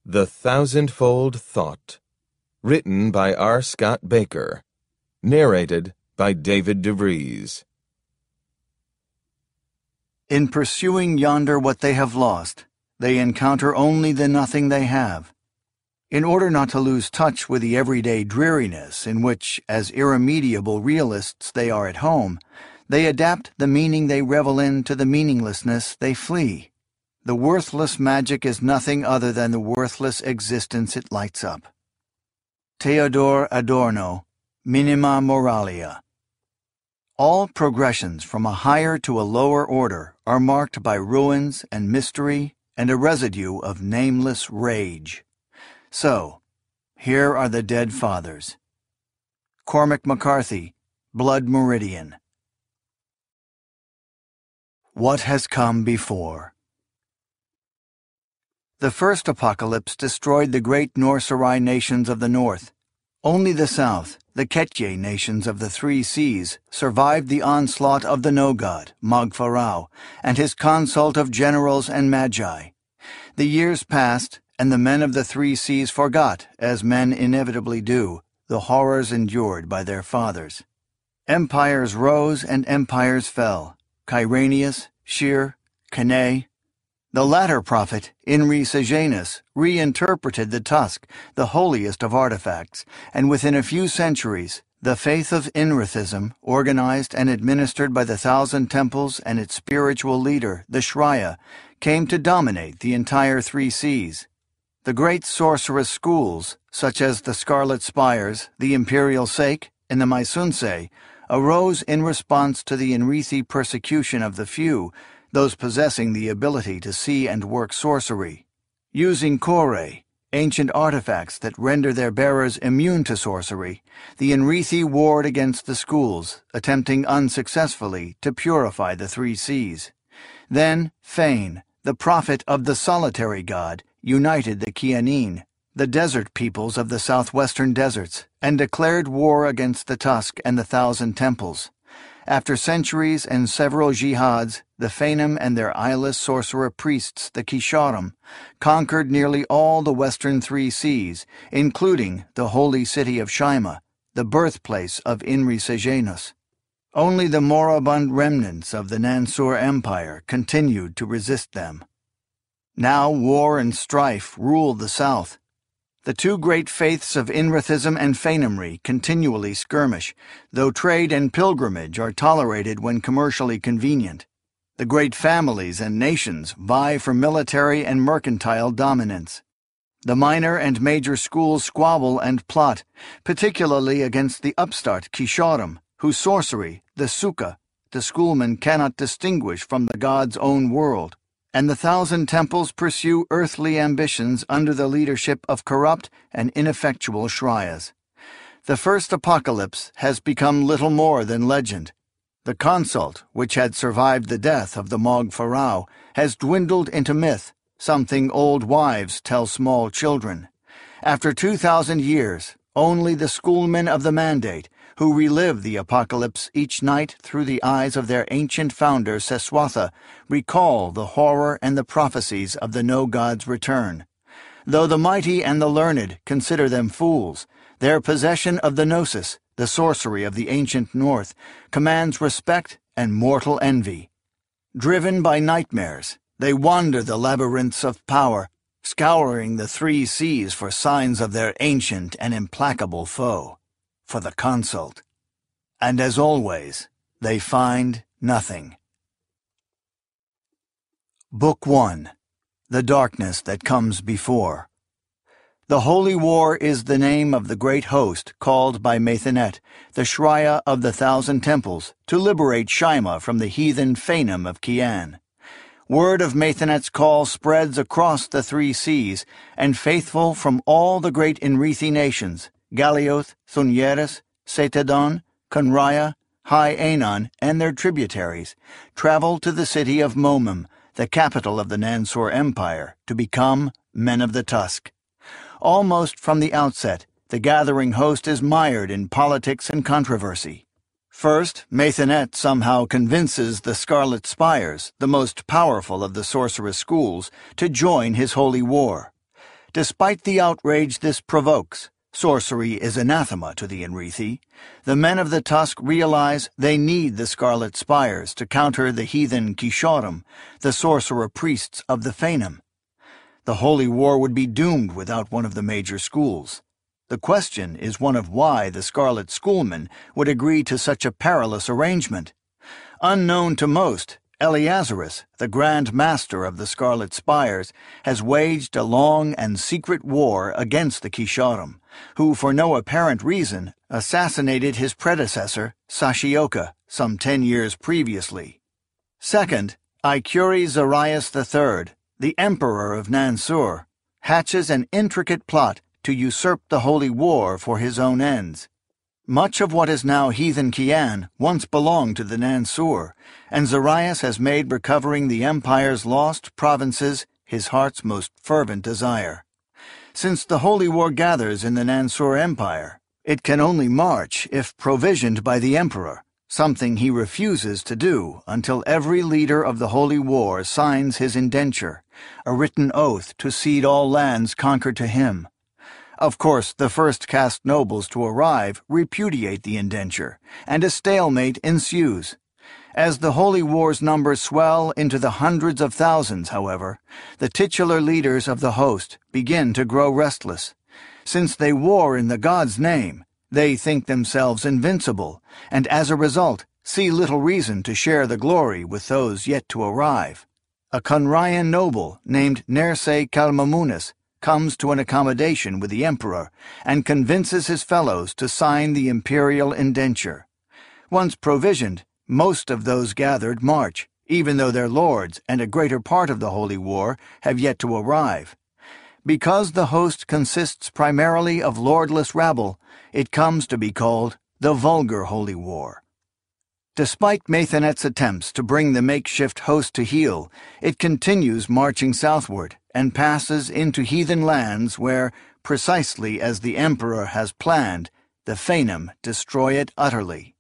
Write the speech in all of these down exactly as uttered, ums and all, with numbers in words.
The Thousandfold Thought, written by R. Scott Baker, narrated by David DeVries. In pursuing yonder what they have lost, they encounter only the nothing they have. In order not to lose touch with the everyday dreariness in which, as irremediable realists they are at home, they adapt the meaning they revel in to the meaninglessness they flee. The worthless magic is nothing other than the worthless existence it lights up. Theodor Adorno, Minima Moralia. All progressions from a higher to a lower order are marked by ruins and mystery and a residue of nameless rage. So, here are the dead fathers. Cormac McCarthy, Blood Meridian. What has come before? The first apocalypse destroyed the great Norsari nations of the north. Only the south, the Ketje nations of the Three Seas, survived the onslaught of the no-god, Mogfarao, and his consult of generals and magi. The years passed, and the men of the Three Seas forgot, as men inevitably do, the horrors endured by their fathers. Empires rose and empires fell. Kyranius, Shir, Cannae. The latter prophet, Inri Sejanus, reinterpreted the tusk, the holiest of artifacts, and within a few centuries, the faith of Inrithism, organized and administered by the Thousand Temples and its spiritual leader, the Shraya, came to dominate the entire Three Seas. The great sorceress schools, such as the Scarlet Spires, the Imperial Sake, and the Maisunse, arose in response to the Inrithi persecution of the few, those possessing the ability to see and work sorcery. Using kore, ancient artifacts that render their bearers immune to sorcery, the Inrithi warred against the schools, attempting unsuccessfully to purify the Three Seas. Then Fane, the prophet of the solitary god, united the Kianin, the desert peoples of the southwestern deserts, and declared war against the Tusk and the Thousand Temples. After centuries and several jihads, the Fanem and their eyeless sorcerer priests, the Kisharim, conquered nearly all the western Three Seas, including the holy city of Shaima, the birthplace of Inri Sejanus. Only the moribund remnants of the Nansur Empire continued to resist them. Now war and strife ruled the south. The two great faiths of Inrithism and Fanemry continually skirmish, though trade and pilgrimage are tolerated when commercially convenient. The great families and nations vie for military and mercantile dominance. The minor and major schools squabble and plot, particularly against the upstart Kisharim, whose sorcery, the Sukha, the schoolmen cannot distinguish from the god's own world. And the Thousand Temples pursue earthly ambitions under the leadership of corrupt and ineffectual Shrayas. The first apocalypse has become little more than legend. The consult, which had survived the death of the Mogfarao, has dwindled into myth, something old wives tell small children. After two thousand years, only the schoolmen of the Mandate, who relive the apocalypse each night through the eyes of their ancient founder Seswatha, recall the horror and the prophecies of the no-god's return. Though the mighty and the learned consider them fools, their possession of the Gnosis, the sorcery of the ancient North, commands respect and mortal envy. Driven by nightmares, they wander the labyrinths of power, scouring the Three Seas for signs of their ancient and implacable foe, for the consult. And as always, they find nothing. Book one. The Darkness That Comes Before. The Holy War is the name of the great host called by Maithanet, the Shraya of the Thousand Temples, to liberate Shaima from the heathen Fanem of Kian. Word of Maithanet's call spreads across the Three Seas, and faithful from all the great Inrithi nations, Galioth, Thunyeris, Setadon, Conraya, High Anon, and their tributaries, travel to the city of Momim, the capital of the Nansur Empire, to become Men of the Tusk. Almost from the outset, the gathering host is mired in politics and controversy. First, Maithanet somehow convinces the Scarlet Spires, the most powerful of the sorceress schools, to join his holy war. Despite the outrage this provokes, sorcery is anathema to the Enrithi. The men of the Tusk realize they need the Scarlet Spires to counter the heathen Kishorum, the sorcerer priests of the Fainum. The Holy War would be doomed without one of the major schools. The question is one of why the Scarlet Schoolmen would agree to such a perilous arrangement. Unknown to most, Eleazarus, the Grand Master of the Scarlet Spires, has waged a long and secret war against the Kishorum, who, for no apparent reason, assassinated his predecessor, Sashioka, some ten years previously. Second, Ikuri Zarias the Third, the Emperor of Nansur, hatches an intricate plot to usurp the Holy War for his own ends. Much of what is now heathen Kian once belonged to the Nansur, and Zarias has made recovering the Empire's lost provinces his heart's most fervent desire. Since the Holy War gathers in the Nansur Empire, it can only march if provisioned by the Emperor, something he refuses to do until every leader of the Holy War signs his indenture, a written oath to cede all lands conquered to him. Of course, the first caste nobles to arrive repudiate the indenture, and a stalemate ensues. As the Holy War's numbers swell into the hundreds of thousands, however, the titular leaders of the host begin to grow restless. Since they war in the god's name, they think themselves invincible, and as a result see little reason to share the glory with those yet to arrive. A Conrayan noble named Nerse Kalmamunis comes to an accommodation with the emperor and convinces his fellows to sign the imperial indenture. Once provisioned, most of those gathered march, even though their lords and a greater part of the Holy War have yet to arrive. Because the host consists primarily of lordless rabble, it comes to be called the Vulgar Holy War. Despite Maythanet's attempts to bring the makeshift host to heel, it continues marching southward and passes into heathen lands where, precisely as the emperor has planned, the Fainum destroy it utterly.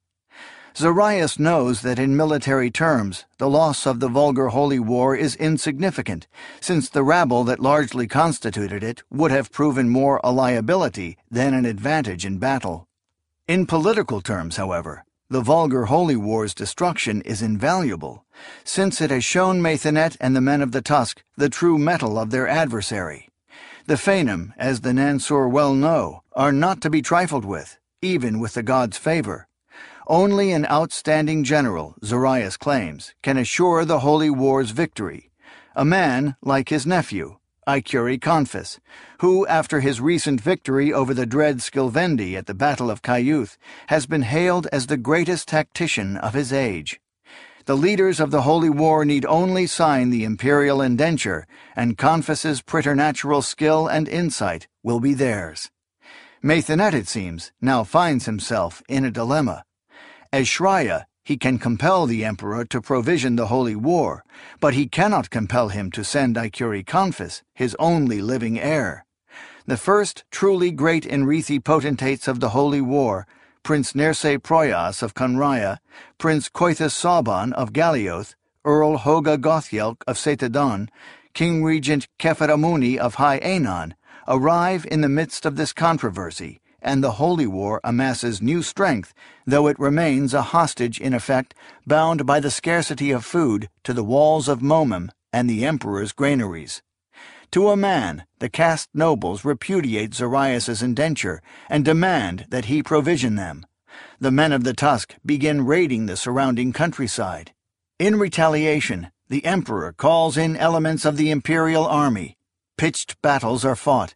Zarias knows that in military terms the loss of the Vulgar Holy War is insignificant, since the rabble that largely constituted it would have proven more a liability than an advantage in battle. In political terms, however, the Vulgar Holy War's destruction is invaluable, since it has shown Maythanet and the men of the Tusk the true mettle of their adversary. The Fainum, as the Nansur well know, are not to be trifled with, even with the god's favor. Only an outstanding general, Zarias claims, can assure the Holy War's victory, a man like his nephew, Ikuri Confis, who, after his recent victory over the dread Skilvendi at the Battle of Kayuth, has been hailed as the greatest tactician of his age. The leaders of the Holy War need only sign the imperial indenture, and Confis's preternatural skill and insight will be theirs. Maythanet, it seems, now finds himself in a dilemma. As Shraya, he can compel the emperor to provision the Holy War, but he cannot compel him to send Ikuri Confis, his only living heir. The first truly great Enrithi potentates of the Holy War, Prince Nerse Proyas of Conraya, Prince Coithus Sauban of Galioth, Earl Hoga Gothyelk of Setadon, King Regent Kepharamuni of High Anon, arrive in the midst of this controversy, and the Holy War amasses new strength, though it remains a hostage in effect, bound by the scarcity of food to the walls of Momum and the emperor's granaries. To a man, the caste nobles repudiate Zarias's indenture and demand that he provision them. The men of the Tusk begin raiding the surrounding countryside. In retaliation, the emperor calls in elements of the imperial army. Pitched battles are fought.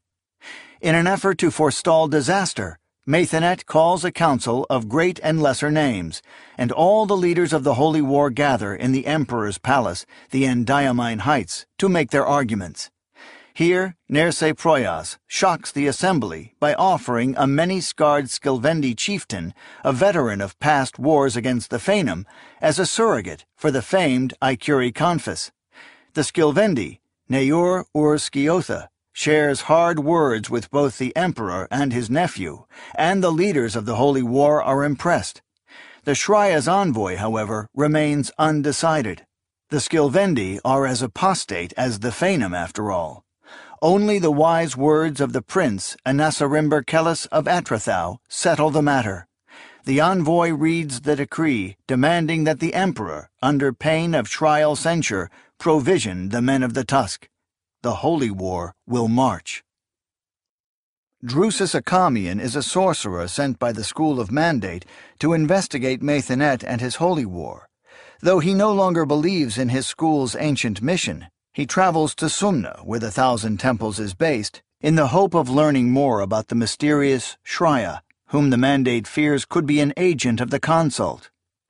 In an effort to forestall disaster, Maythanet calls a council of great and lesser names, and all the leaders of the Holy War gather in the Emperor's palace, the Endiamine Heights, to make their arguments. Here, Nerse Proyas shocks the assembly by offering a many-scarred Skilvendi chieftain, a veteran of past wars against the Fainum, as a surrogate for the famed Ikuri Confis. The Skilvendi, Neur ur Skiotha, shares hard words with both the emperor and his nephew, and the leaders of the Holy War are impressed. The Shraya's envoy, however, remains undecided. The Skilvendi are as apostate as the Fainum, after all. Only the wise words of the prince Anasarimber-Kellis of Atrathau settle the matter. The envoy reads the decree demanding that the emperor, under pain of trial censure, provision the men of the Tusk. The Holy War will march. Drusus Acamian is a sorcerer sent by the School of Mandate to investigate Maythanet and his Holy War. Though he no longer believes in his school's ancient mission, he travels to Sumna, where the Thousand Temples is based, in the hope of learning more about the mysterious Shrya, whom the Mandate fears could be an agent of the Consult.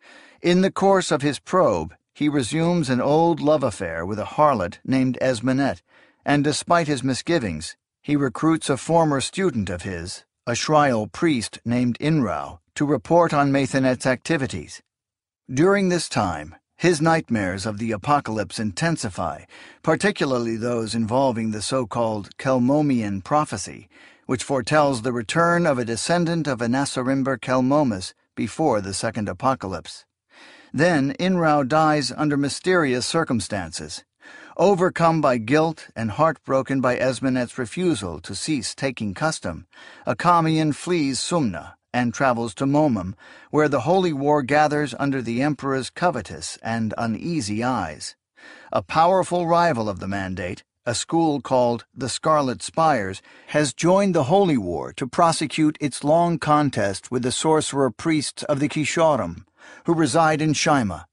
In the course of his probe, he resumes an old love affair with a harlot named Esmenet, and despite his misgivings, he recruits a former student of his, a Shrial priest named Inrau, to report on Maythanet's activities. During this time, his nightmares of the apocalypse intensify, particularly those involving the so-called Kelmomian prophecy, which foretells the return of a descendant of Anasarimber-Kelmomis before the second apocalypse. Then Inrau dies under mysterious circumstances. Overcome by guilt and heartbroken by Esmenet's refusal to cease taking custom, Acamian flees Sumna and travels to Momum, where the Holy War gathers under the Emperor's covetous and uneasy eyes. A powerful rival of the Mandate, a school called the Scarlet Spires, has joined the Holy War to prosecute its long contest with the sorcerer priests of the Kishorum, who reside in Shaima.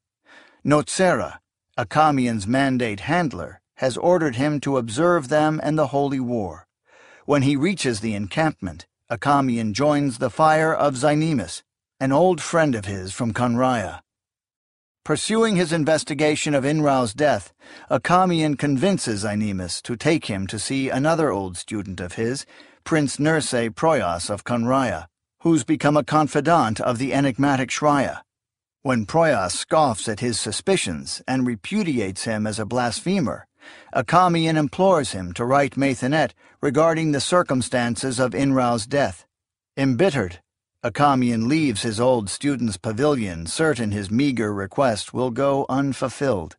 Notsera, Acamian's Mandate handler, has ordered him to observe them and the Holy War. When he reaches the encampment, Acamian joins the fire of Zynemus, an old friend of his from Conraya. Pursuing his investigation of Inrau's death, Acamian convinces Zynemus to take him to see another old student of his, Prince Nerse Proyas of Conraya, who's become a confidant of the enigmatic Shrya. When Proyas scoffs at his suspicions and repudiates him as a blasphemer, Acamian implores him to write Maythanet regarding the circumstances of Inrau's death. Embittered, Acamian leaves his old student's pavilion, certain his meager request will go unfulfilled.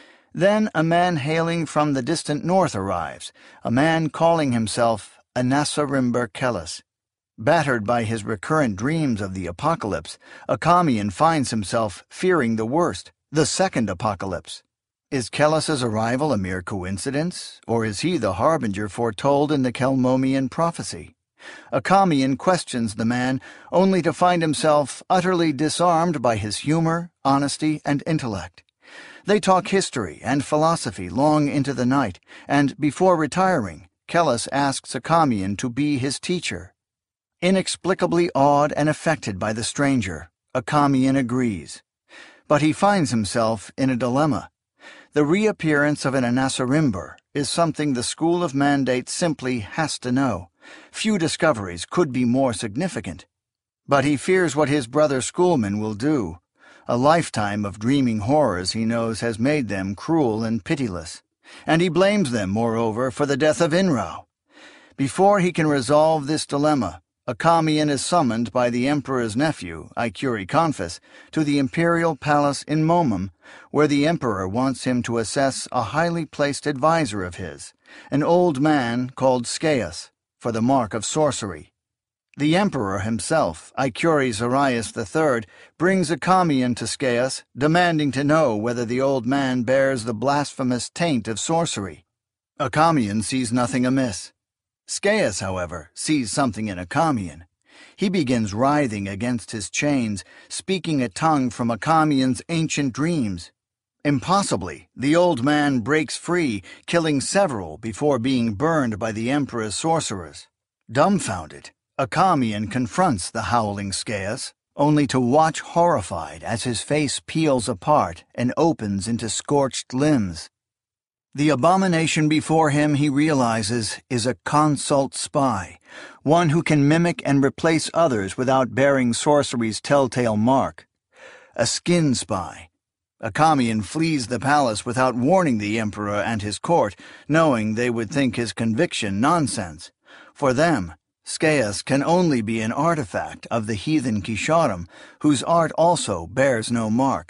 Then a man hailing from the distant north arrives, a man calling himself Anasarimber-Kellis. Battered by his recurrent dreams of the apocalypse, Acamian finds himself fearing the worst, the second apocalypse. Is Kellis's arrival a mere coincidence, or is he the harbinger foretold in the Kelmomian prophecy? Acamian questions the man, only to find himself utterly disarmed by his humor, honesty, and intellect. They talk history and philosophy long into the night, and before retiring, Kellis asks Acamian to be his teacher. Inexplicably awed and affected by the stranger, Acamian agrees. But he finds himself in a dilemma. The reappearance of an Anasarimber is something the School of Mandate simply has to know. Few discoveries could be more significant. But he fears what his brother schoolmen will do. A lifetime of dreaming horrors he knows has made them cruel and pitiless. And he blames them, moreover, for the death of Inrau. Before he can resolve this dilemma, Acamian is summoned by the Emperor's nephew, Icuri Confus, to the imperial palace in Momum, where the Emperor wants him to assess a highly placed adviser of his, an old man called Scaeus, for the mark of sorcery. The Emperor himself, Icuri Zarius the Third, brings Acamian to Scaeus, demanding to know whether the old man bears the blasphemous taint of sorcery. Acamian sees nothing amiss. Scaeus, however, sees something in Acamian. He begins writhing against his chains, speaking a tongue from Acamian's ancient dreams. Impossibly, the old man breaks free, killing several before being burned by the Emperor's sorcerers. Dumbfounded, Acamian confronts the howling Scaeus, only to watch horrified as his face peels apart and opens into scorched limbs. The abomination before him, he realizes, is a consult spy, one who can mimic and replace others without bearing sorcery's telltale mark. A skin spy. Acamian flees the palace without warning the Emperor and his court, knowing they would think his conviction nonsense. For them, Scaeus can only be an artifact of the heathen Kisharim, whose art also bears no mark.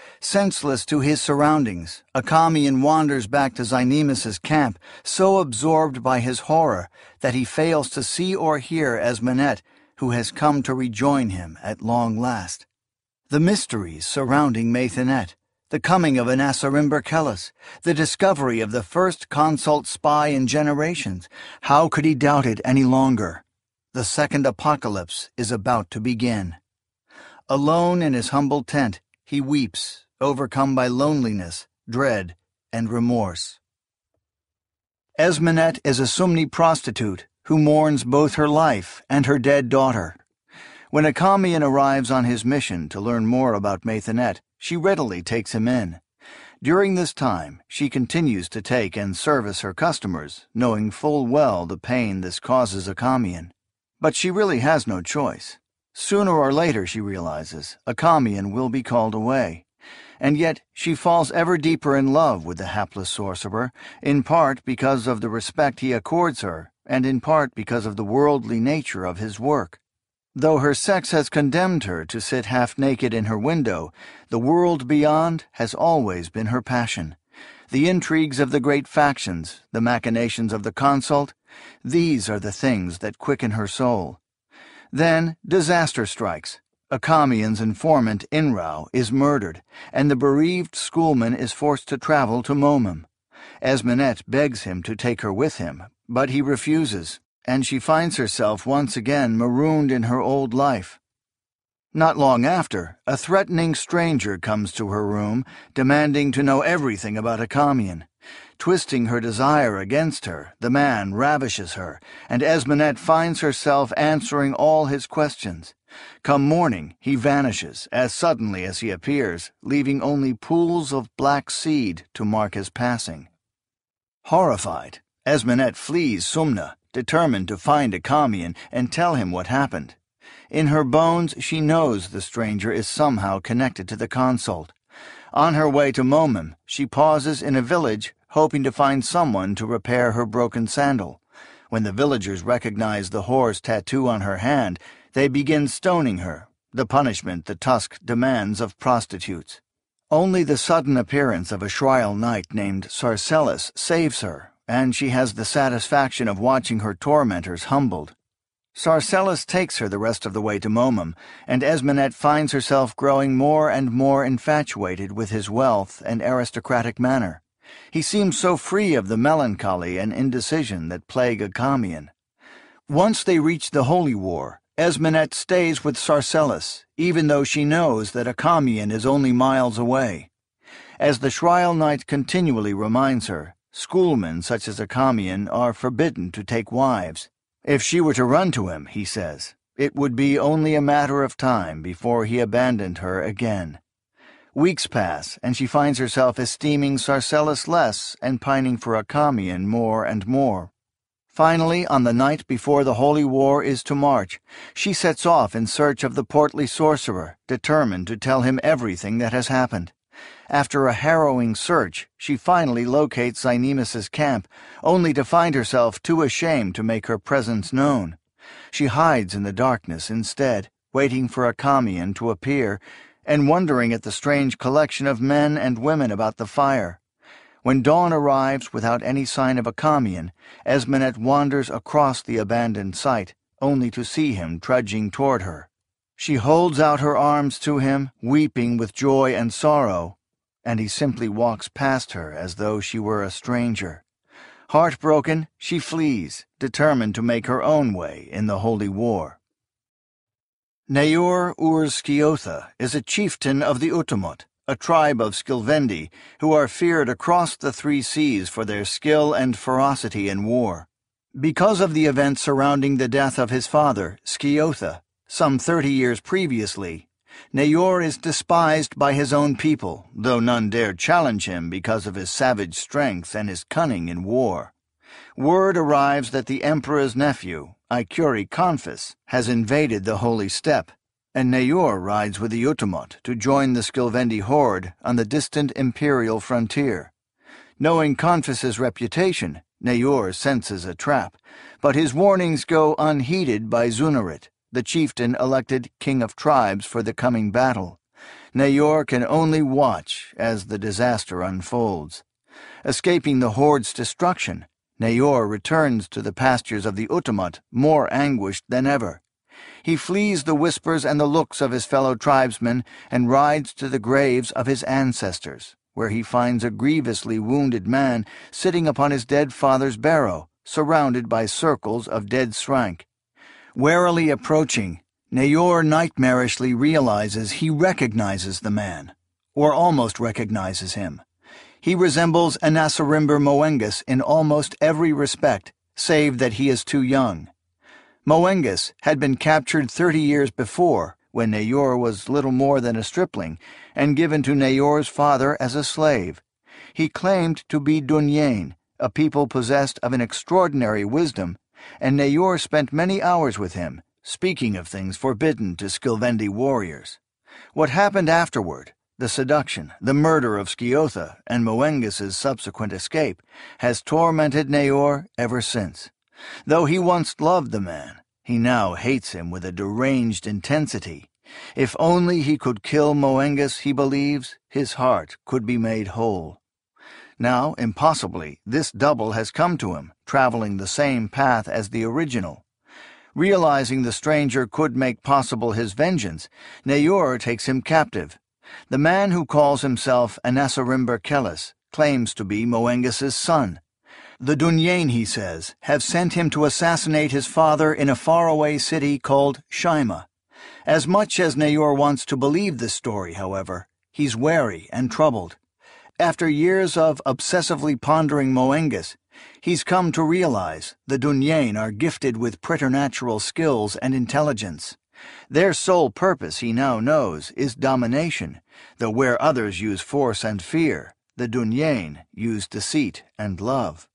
Senseless to his surroundings, Acamian wanders back to Zynemus' camp, so absorbed by his horror that he fails to see or hear Esmenet, who has come to rejoin him at long last. The mysteries surrounding Maythanet, the coming of Anasarimberkelis, the discovery of the first consult spy in generations, how could he doubt it any longer? The second apocalypse is about to begin. Alone in his humble tent, he weeps, overcome by loneliness, dread, and remorse. Esmenet is a Sumni prostitute who mourns both her life and her dead daughter. When Acamian arrives on his mission to learn more about Maythanet, she readily takes him in. During this time, she continues to take and service her customers, knowing full well the pain this causes Acamian. But she really has no choice. Sooner or later, she realizes, Acamian will be called away. And yet she falls ever deeper in love with the hapless sorcerer, in part because of the respect he accords her, and in part because of the worldly nature of his work. Though her sex has condemned her to sit half-naked in her window, the world beyond has always been her passion. The intrigues of the great factions, the machinations of the consult, these are the things that quicken her soul. Then disaster strikes. Acamian's informant Inrau is murdered, and the bereaved schoolman is forced to travel to Momum. Esmenet begs him to take her with him, but he refuses, and she finds herself once again marooned in her old life. Not long after, a threatening stranger comes to her room, demanding to know everything about Acamian. Twisting her desire against her, the man ravishes her, and Esmenet finds herself answering all his questions. Come morning, he vanishes as suddenly as he appears, leaving only pools of black seed to mark his passing. Horrified, Esmenet flees Sumna, determined to find Acamian and tell him what happened. In her bones she knows the stranger is somehow connected to the consult. On her way to Momum, she pauses in a village, hoping to find someone to repair her broken sandal. When the villagers recognize the whore's tattoo on her hand, they begin stoning her, the punishment the Tusk demands of prostitutes. Only the sudden appearance of a Shriel knight named Sarcellus saves her, and she has the satisfaction of watching her tormentors humbled. Sarcellus takes her the rest of the way to Momum, and Esmenet finds herself growing more and more infatuated with his wealth and aristocratic manner. He seems so free of the melancholy and indecision that plague Acamian. Once they reach the Holy War, Esmenet stays with Sarcellus, even though she knows that Acamian is only miles away. As the Shriel Knight continually reminds her, schoolmen such as Acamian are forbidden to take wives. If she were to run to him, he says, it would be only a matter of time before he abandoned her again. Weeks pass, and she finds herself esteeming Sarcellus less and pining for Acamian more and more. Finally, on the night before the Holy War is to march, she sets off in search of the portly sorcerer, determined to tell him everything that has happened. After a harrowing search, she finally locates Zynemus' camp, only to find herself too ashamed to make her presence known. She hides in the darkness instead, waiting for Acamian to appear, and wondering at the strange collection of men and women about the fire. When dawn arrives without any sign of Acamian, Esmenet wanders across the abandoned site, only to see him trudging toward her. She holds out her arms to him, weeping with joy and sorrow, and he simply walks past her as though she were a stranger. Heartbroken, she flees, determined to make her own way in the Holy War. Neyor ur Sciotha is a chieftain of the Utumot, a tribe of Skilvendi who are feared across the three seas for their skill and ferocity in war. Because of the events surrounding the death of his father, Sciotha, some thirty years previously, Neyor is despised by his own people, though none dared challenge him because of his savage strength and his cunning in war. Word arrives that the emperor's nephew, Ikuri Confus, has invaded the Holy Steppe, and Neyor rides with the Utumot to join the Skilvendi horde on the distant imperial frontier. Knowing Confus's reputation, Neyor senses a trap, but his warnings go unheeded by Zunarit, the chieftain elected king of tribes for the coming battle. Nayor can only watch as the disaster unfolds. Escaping the horde's destruction, Nayor returns to the pastures of the Utumot more anguished than ever. He flees the whispers and the looks of his fellow tribesmen and rides to the graves of his ancestors, where he finds a grievously wounded man sitting upon his dead father's barrow, surrounded by circles of dead Srank. Warily approaching, Nayor nightmarishly realizes he recognizes the man, or almost recognizes him. He resembles Anasarimber Moengus in almost every respect, save that he is too young. Moengus had been captured thirty years before, when Nayor was little more than a stripling, and given to Nayor's father as a slave. He claimed to be Dunyain, a people possessed of an extraordinary wisdom, and Nayor spent many hours with him, speaking of things forbidden to Skilvendi warriors. What happened afterward, the seduction, the murder of Sciotha, and Moengus's subsequent escape, has tormented Nayor ever since. Though he once loved the man, he now hates him with a deranged intensity. If only he could kill Moengus, he believes, his heart could be made whole. Now, impossibly, this double has come to him, traveling the same path as the original. Realizing the stranger could make possible his vengeance, Nayor takes him captive. The man who calls himself Anasarimber Kellis claims to be Moengus's son. The Dunyain, he says, have sent him to assassinate his father in a faraway city called Shaima. As much as Nayor wants to believe this story, however, he's wary and troubled. After years of obsessively pondering Moengus, he's come to realize the Dunyain are gifted with preternatural skills and intelligence. Their sole purpose, he now knows, is domination, though where others use force and fear, the Dunyain use deceit and love.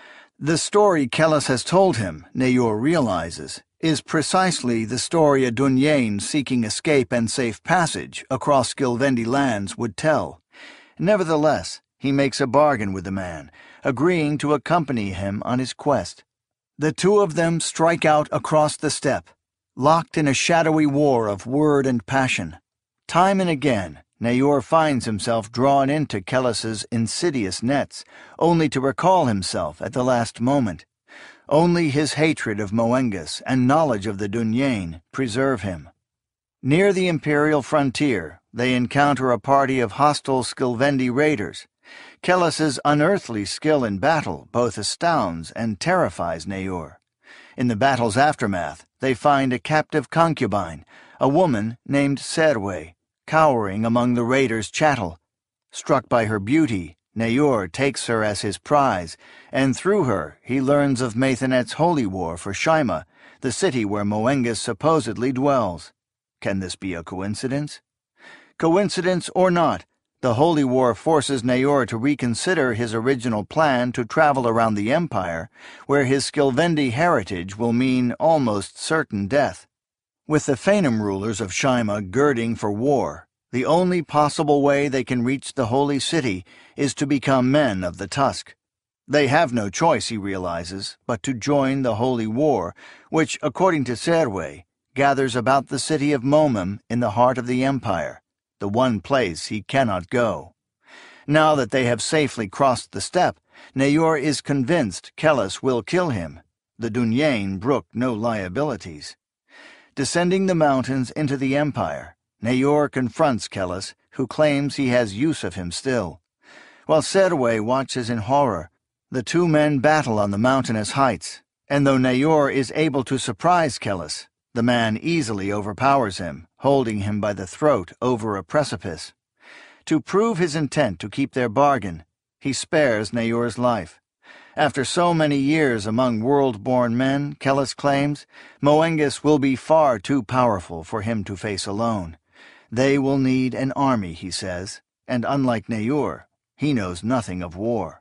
The story Kellis has told him, Nayor realizes, is precisely the story a Dunyain seeking escape and safe passage across Skilvendi lands would tell. Nevertheless, he makes a bargain with the man, agreeing to accompany him on his quest. The two of them strike out across the steppe, locked in a shadowy war of word and passion. Time and again, Nayor finds himself drawn into Kellis's insidious nets, only to recall himself at the last moment. Only his hatred of Moengus and knowledge of the Dunyain preserve him. Near the imperial frontier, they encounter a party of hostile Skilvendi raiders. Kellis's unearthly skill in battle both astounds and terrifies Nayor. In the battle's aftermath, they find a captive concubine, a woman named Serwe, cowering among the raiders' chattel. Struck by her beauty, Nayor takes her as his prize, and through her he learns of Maithanet's holy war for Shaima, the city where Moengus supposedly dwells. Can this be a coincidence? Coincidence or not, the holy war forces Nayor to reconsider his original plan to travel around the empire, where his Skilvendi heritage will mean almost certain death. With the Faenum rulers of Shaima girding for war, the only possible way they can reach the holy city is to become men of the Tusk. They have no choice, he realizes, but to join the holy war, which, according to Serwe, gathers about the city of Momim in the heart of the empire, the one place he cannot go. Now that they have safely crossed the steppe, Nayor is convinced Kellis will kill him. The Dunyain brook no liabilities. Descending the mountains into the empire, Nayor confronts Kellis, who claims he has use of him still. While Serwe watches in horror, the two men battle on the mountainous heights, and though Nayor is able to surprise Kellis, the man easily overpowers him, holding him by the throat over a precipice. To prove his intent to keep their bargain, he spares Nayor's life. After so many years among world-born men, Kellis claims, Moengus will be far too powerful for him to face alone. They will need an army, he says, and unlike Nayor, he knows nothing of war.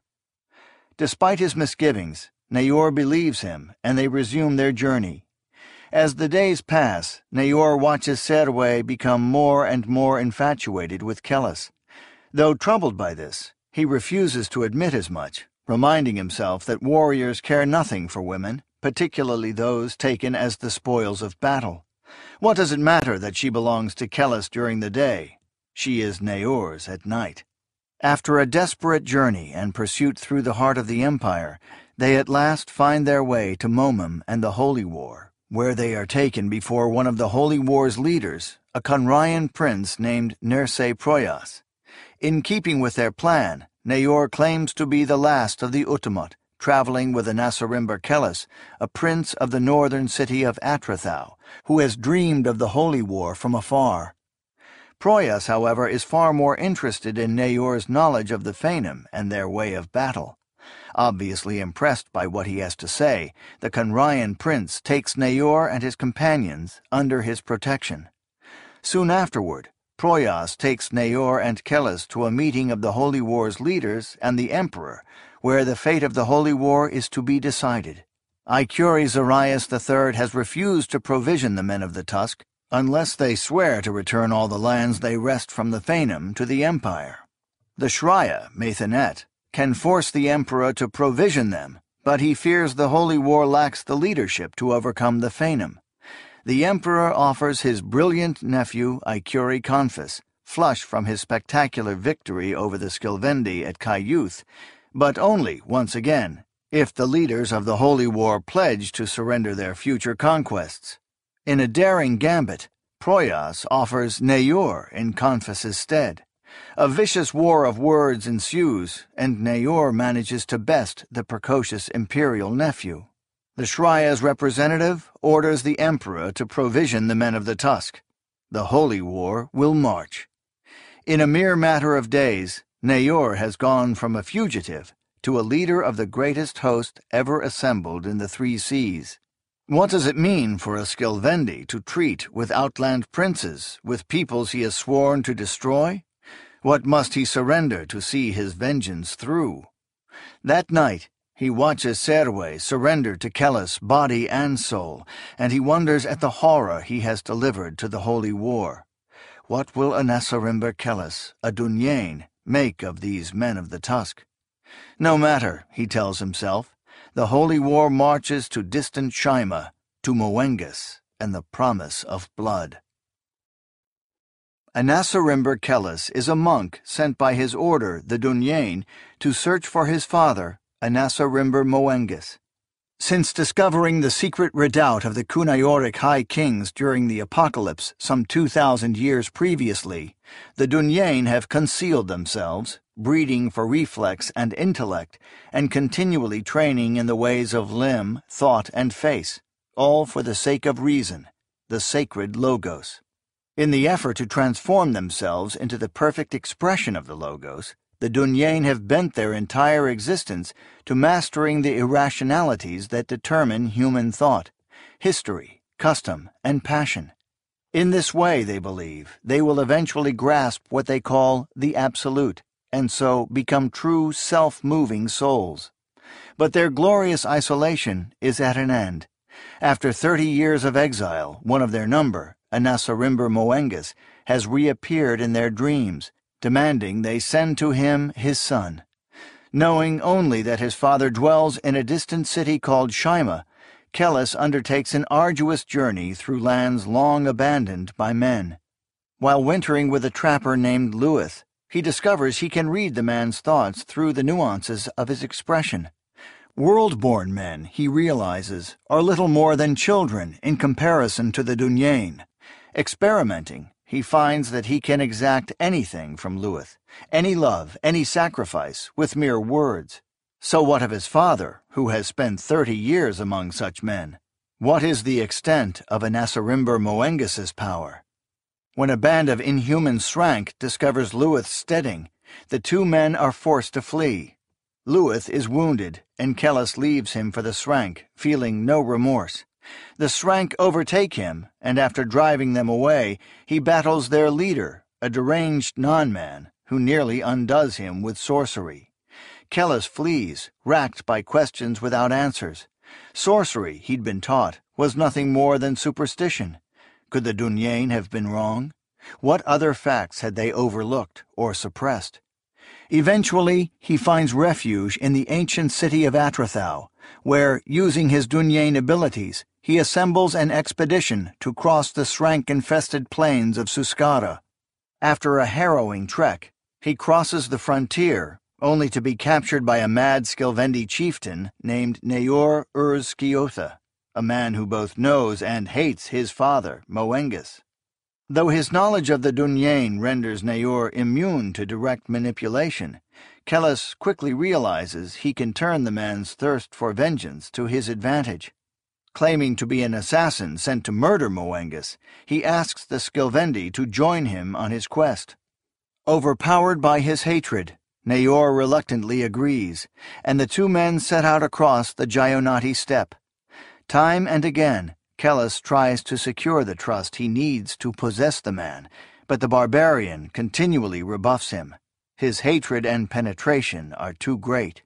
Despite his misgivings, Nayor believes him, and they resume their journey. As the days pass, Nayor watches Serwe become more and more infatuated with Kellis. Though troubled by this, he refuses to admit as much, reminding himself that warriors care nothing for women, particularly those taken as the spoils of battle. What does it matter that she belongs to Kellis during the day? She is Naor's at night. After a desperate journey and pursuit through the heart of the empire, they at last find their way to Momum and the Holy War, where they are taken before one of the Holy War's leaders, a Conrayan prince named Nerse Proyas. In keeping with their plan, Naor claims to be the last of the Utumot, traveling with Anasarimber Kellis, a prince of the northern city of Atrathau, who has dreamed of the Holy War from afar. Proyas, however, is far more interested in Naor's knowledge of the Fanem and their way of battle. Obviously impressed by what he has to say, the Conrayan prince takes Naor and his companions under his protection. Soon afterward, Proyas takes Naor and Kellis to a meeting of the Holy War's leaders and the emperor, where the fate of the Holy War is to be decided. Icuri Zarias the Third has refused to provision the men of the Tusk, unless they swear to return all the lands they wrest from the Fanem to the Empire. The Shraya, Mathanet, can force the Emperor to provision them, but he fears the Holy War lacks the leadership to overcome the Fanem. The Emperor offers his brilliant nephew, Icuri Confus, flush from his spectacular victory over the Skilvendi at Kayuth, but only, once again, if the leaders of the Holy War pledge to surrender their future conquests. In a daring gambit, Proyas offers Naor in Confus's stead. A vicious war of words ensues, and Naor manages to best the precocious imperial nephew. The Shraya's representative orders the Emperor to provision the men of the Tusk. The Holy War will march. In a mere matter of days, Naor has gone from a fugitive to a leader of the greatest host ever assembled in the Three Seas. What does it mean for a Skilvendi to treat with outland princes, with peoples he has sworn to destroy? What must he surrender to see his vengeance through? That night, he watches Serwe surrender to Kellis body and soul, and he wonders at the horror he has delivered to the Holy War. What will Anasarimber Kellis, a Dunyain, make of these men of the Tusk? No matter, he tells himself. The Holy War marches to distant Shima, to Moengus, and the promise of blood. Anasarimber Kellis is a monk sent by his order, the Dunyain, to search for his father, Anasarimber Moengus. Since discovering the secret redoubt of the Cunaoric High Kings during the Apocalypse some two thousand years previously, the Dunyain have concealed themselves, breeding for reflex and intellect, and continually training in the ways of limb, thought, and face, all for the sake of reason, the sacred Logos. In the effort to transform themselves into the perfect expression of the Logos, the Dunyain have bent their entire existence to mastering the irrationalities that determine human thought, history, custom, and passion. In this way, they believe, they will eventually grasp what they call the Absolute, and so become true self-moving souls. But their glorious isolation is at an end. After thirty years of exile, one of their number, Anasarimber Moengus, has reappeared in their dreams, demanding they send to him his son. Knowing only that his father dwells in a distant city called Shima, Kellis undertakes an arduous journey through lands long abandoned by men. While wintering with a trapper named Luith, he discovers he can read the man's thoughts through the nuances of his expression. World-born men, he realizes, are little more than children in comparison to the Dunyain. Experimenting, he finds that he can exact anything from Luith, any love, any sacrifice, with mere words. So what of his father, who has spent thirty years among such men? What is the extent of Anasarimber Moengus's power? When a band of inhuman Srank discovers Luith's steading, the two men are forced to flee. Luith is wounded, and Kellis leaves him for the Srank, feeling no remorse. The Srank overtake him, and after driving them away, he battles their leader, a deranged non-man, who nearly undoes him with sorcery. Kellis flees, racked by questions without answers. Sorcery, he'd been taught, was nothing more than superstition. Could the Dunyain have been wrong? What other facts had they overlooked or suppressed? Eventually, he finds refuge in the ancient city of Atrathau, where, using his Dunyain abilities, he assembles an expedition to cross the Srank-infested plains of Suskara. After a harrowing trek, he crosses the frontier, only to be captured by a mad Skilvendi chieftain named Neyor Urz-Sciotha, a man who both knows and hates his father, Moengus. Though his knowledge of the Dunyain renders Neyor immune to direct manipulation, Kellis quickly realizes he can turn the man's thirst for vengeance to his advantage. Claiming to be an assassin sent to murder Moengus, he asks the Skilvendi to join him on his quest. Overpowered by his hatred, Neyor reluctantly agrees, and the two men set out across the Gionati steppe. Time and again, Kellis tries to secure the trust he needs to possess the man, but the barbarian continually rebuffs him. His hatred and penetration are too great.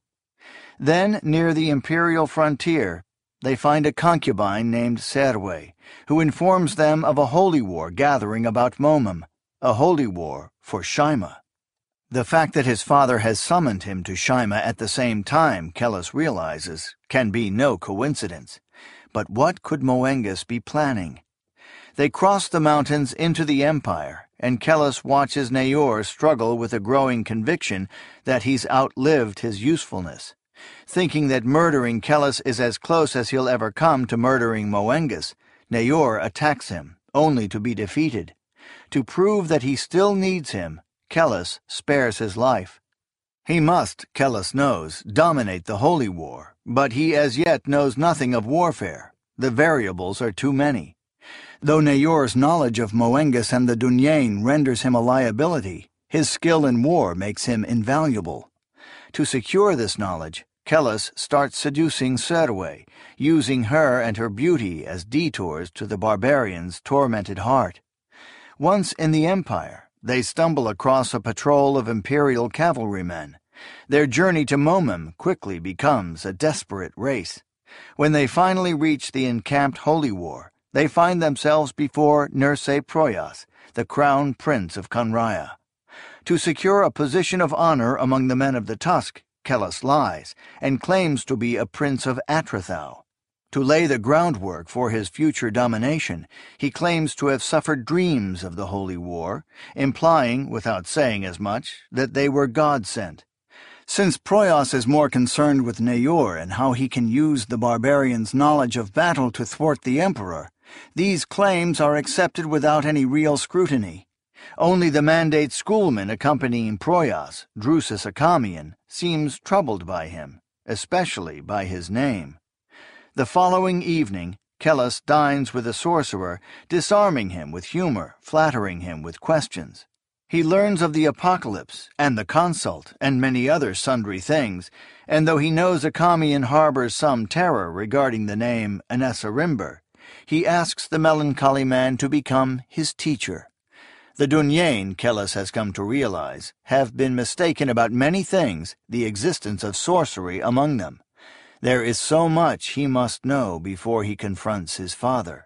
Then, near the imperial frontier, they find a concubine named Serwe, who informs them of a holy war gathering about Momum, a holy war for Shaima. The fact that his father has summoned him to Shaima at the same time, Kellis realizes, can be no coincidence. But what could Moengus be planning? They cross the mountains into the Empire, and Kellis watches Neyor struggle with a growing conviction that he's outlived his usefulness. Thinking that murdering Kellis is as close as he'll ever come to murdering Moengus, Neyor attacks him, only to be defeated. To prove that he still needs him, Kellis spares his life. He must, Kellis knows, dominate the Holy War, but he as yet knows nothing of warfare. The variables are too many. Though Neyor's knowledge of Moengus and the Dunyain renders him a liability, his skill in war makes him invaluable. To secure this knowledge, Kellis starts seducing Serwe, using her and her beauty as detours to the barbarian's tormented heart. Once in the Empire, they stumble across a patrol of imperial cavalrymen. Their journey to Momum quickly becomes a desperate race. When they finally reach the encamped Holy War, they find themselves before Nerse Proyas, the crown prince of Khanraya. To secure a position of honor among the men of the Tusk, Kellis lies, and claims to be a prince of Atrathau. To lay the groundwork for his future domination, he claims to have suffered dreams of the Holy War, implying, without saying as much, that they were God-sent. Since Proyas is more concerned with Neyor and how he can use the barbarian's knowledge of battle to thwart the Emperor, these claims are accepted without any real scrutiny. Only the Mandate schoolman accompanying Proyas, Drusus Acamian, seems troubled by him, especially by his name. The following evening, Kellis dines with a sorcerer, disarming him with humor, flattering him with questions. He learns of the apocalypse and the consult and many other sundry things, and though he knows Acamian harbors some terror regarding the name Anasarimber, he asks the melancholy man to become his teacher. The Dunyain, Kellis has come to realize, have been mistaken about many things, the existence of sorcery among them. There is so much he must know before he confronts his father.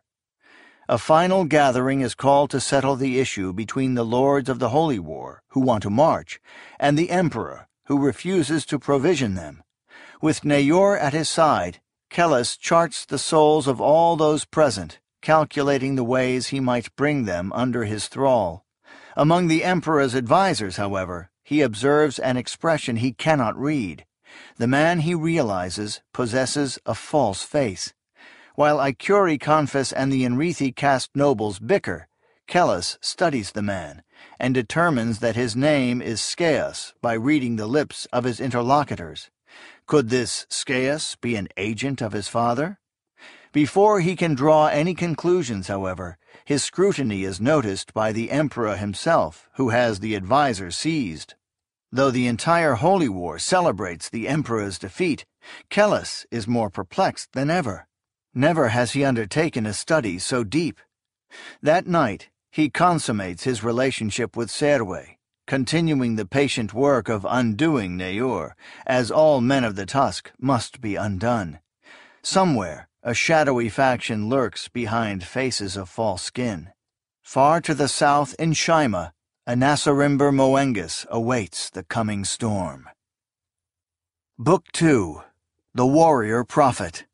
A final gathering is called to settle the issue between the lords of the Holy War, who want to march, and the Emperor, who refuses to provision them. With Neyor at his side, Kellis charts the souls of all those present, calculating the ways he might bring them under his thrall. Among the Emperor's advisers, however, he observes an expression he cannot read. The man, he realizes, possesses a false face. While Icuri Confus and the Enrithi caste nobles bicker, Kellis studies the man, and determines that his name is Scaeus by reading the lips of his interlocutors. Could this Scaeus be an agent of his father? Before he can draw any conclusions, however, his scrutiny is noticed by the Emperor himself, who has the adviser seized. Though the entire Holy War celebrates the Emperor's defeat, Kellis is more perplexed than ever. Never has he undertaken a study so deep. That night, he consummates his relationship with Serwe, continuing the patient work of undoing Neyor, as all men of the Tusk must be undone. Somewhere, a shadowy faction lurks behind faces of false skin. Far to the south in Shaima, Anasarimber Moengus awaits the coming storm. Book two. The Warrior Prophet.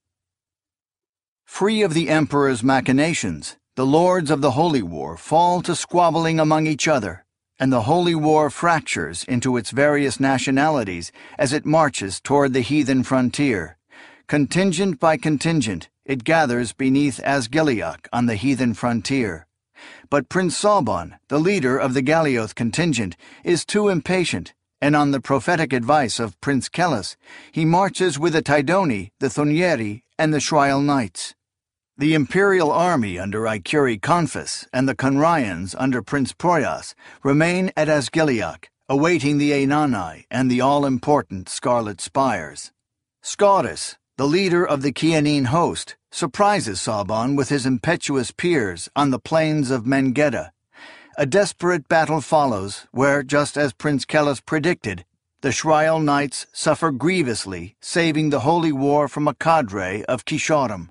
Free of the Emperor's machinations, the lords of the Holy War fall to squabbling among each other, and the Holy War fractures into its various nationalities as it marches toward the heathen frontier. Contingent by contingent, it gathers beneath Asgiliac on the heathen frontier. But Prince Saubon, the leader of the Galioth contingent, is too impatient, and on the prophetic advice of Prince Kellis, he marches with the Tidoni, the Thunieri, and the Shriel Knights. The imperial army under Icuri Confus and the Conrians under Prince Proias remain at Asgiliac, awaiting the Ainani and the all-important Scarlet Spires. Scaudus, the leader of the Chianine host, surprises Saubon with his impetuous peers on the plains of Mengeda. A desperate battle follows, where, just as Prince Kellis predicted, the Shriel Knights suffer grievously, saving the holy war from a cadre of Kishoram.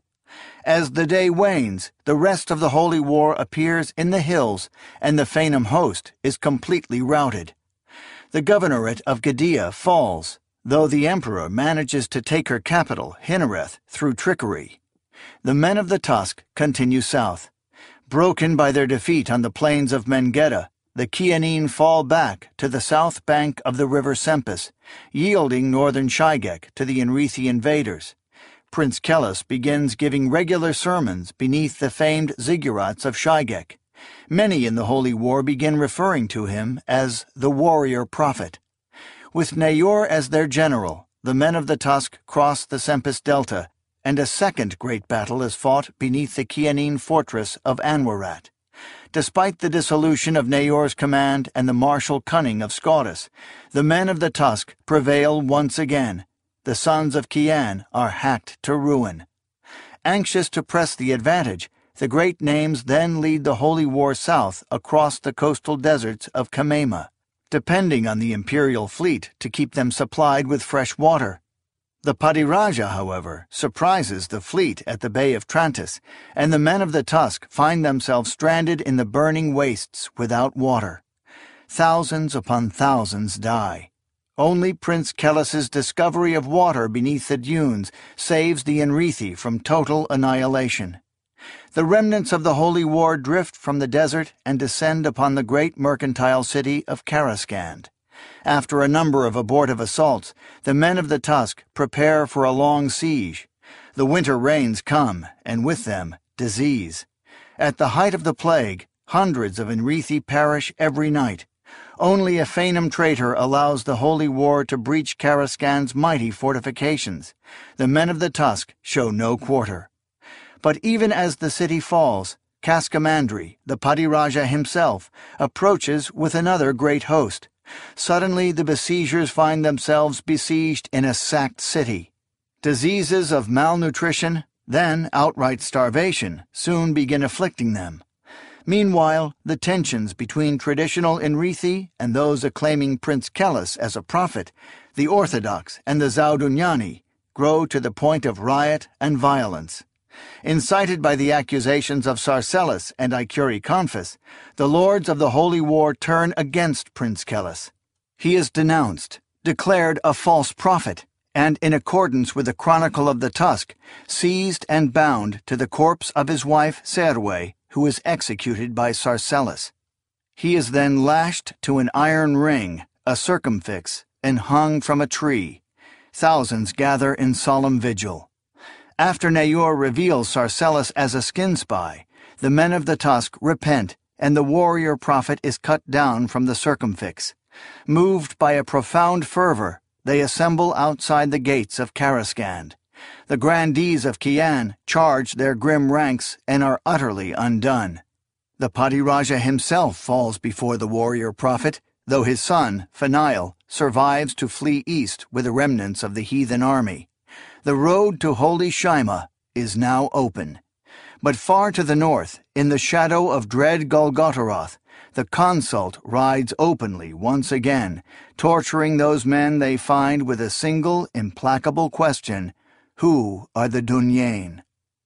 As the day wanes, the rest of the holy war appears in the hills, and the Faenum host is completely routed. The governorate of Gudea falls, though the emperor manages to take her capital, Hinnereth, through trickery. The men of the Tusk continue south. Broken by their defeat on the plains of Mengeda, the Chianine fall back to the south bank of the river Sempus, yielding northern Shigek to the Enrithi invaders. Prince Kellis begins giving regular sermons beneath the famed ziggurats of Shigek. Many in the Holy War begin referring to him as the warrior prophet. With Nayor as their general, the men of the Tusk cross the Sempus Delta, and a second great battle is fought beneath the Chianine fortress of Anwarat. Despite the dissolution of Nayor's command and the martial cunning of Scaudus, the men of the Tusk prevail once again. The sons of Kian are hacked to ruin. Anxious to press the advantage, the great names then lead the Holy War south across the coastal deserts of Kamema, depending on the imperial fleet to keep them supplied with fresh water. The Padiraja, however, surprises the fleet at the Bay of Trantis, and the men of the Tusk find themselves stranded in the burning wastes without water. Thousands upon thousands die. Only Prince Kellis's discovery of water beneath the dunes saves the Enrithi from total annihilation. The remnants of the Holy War drift from the desert and descend upon the great mercantile city of Karaskand. After a number of abortive assaults, the men of the Tusk prepare for a long siege. The winter rains come, and with them, disease. At the height of the plague, hundreds of Enrithi perish every night. Only a Faenum traitor allows the Holy War to breach Karaskand's mighty fortifications. The men of the Tusk show no quarter. But even as the city falls, Kaskamandri, the Padiraja himself, approaches with another great host. Suddenly the besiegers find themselves besieged in a sacked city. Diseases of malnutrition, then outright starvation, soon begin afflicting them. Meanwhile, the tensions between traditional Enrithi and those acclaiming Prince Kellis as a prophet, the Orthodox and the Zaudunyani, grow to the point of riot and violence. Incited by the accusations of Sarcellus and Icuri Confus, the lords of the Holy War turn against Prince Kellis. He is denounced, declared a false prophet, and, in accordance with the Chronicle of the Tusk, seized and bound to the corpse of his wife Serwe, who is executed by Sarcellus. He is then lashed to an iron ring, a circumfix, and hung from a tree. Thousands gather in solemn vigil. After Nayor reveals Sarcellus as a skin spy, the men of the Tusk repent, and the warrior prophet is cut down from the circumfix. Moved by a profound fervor, they assemble outside the gates of Karaskand. The grandees of Kian charge their grim ranks and are utterly undone. The Padiraja himself falls before the warrior prophet, though his son, Phenail, survives to flee east with the remnants of the heathen army. The road to Holy Shima is now open. But far to the north, in the shadow of dread Golgotaroth, the consult rides openly once again, torturing those men they find with a single implacable question: who are the Dunyain?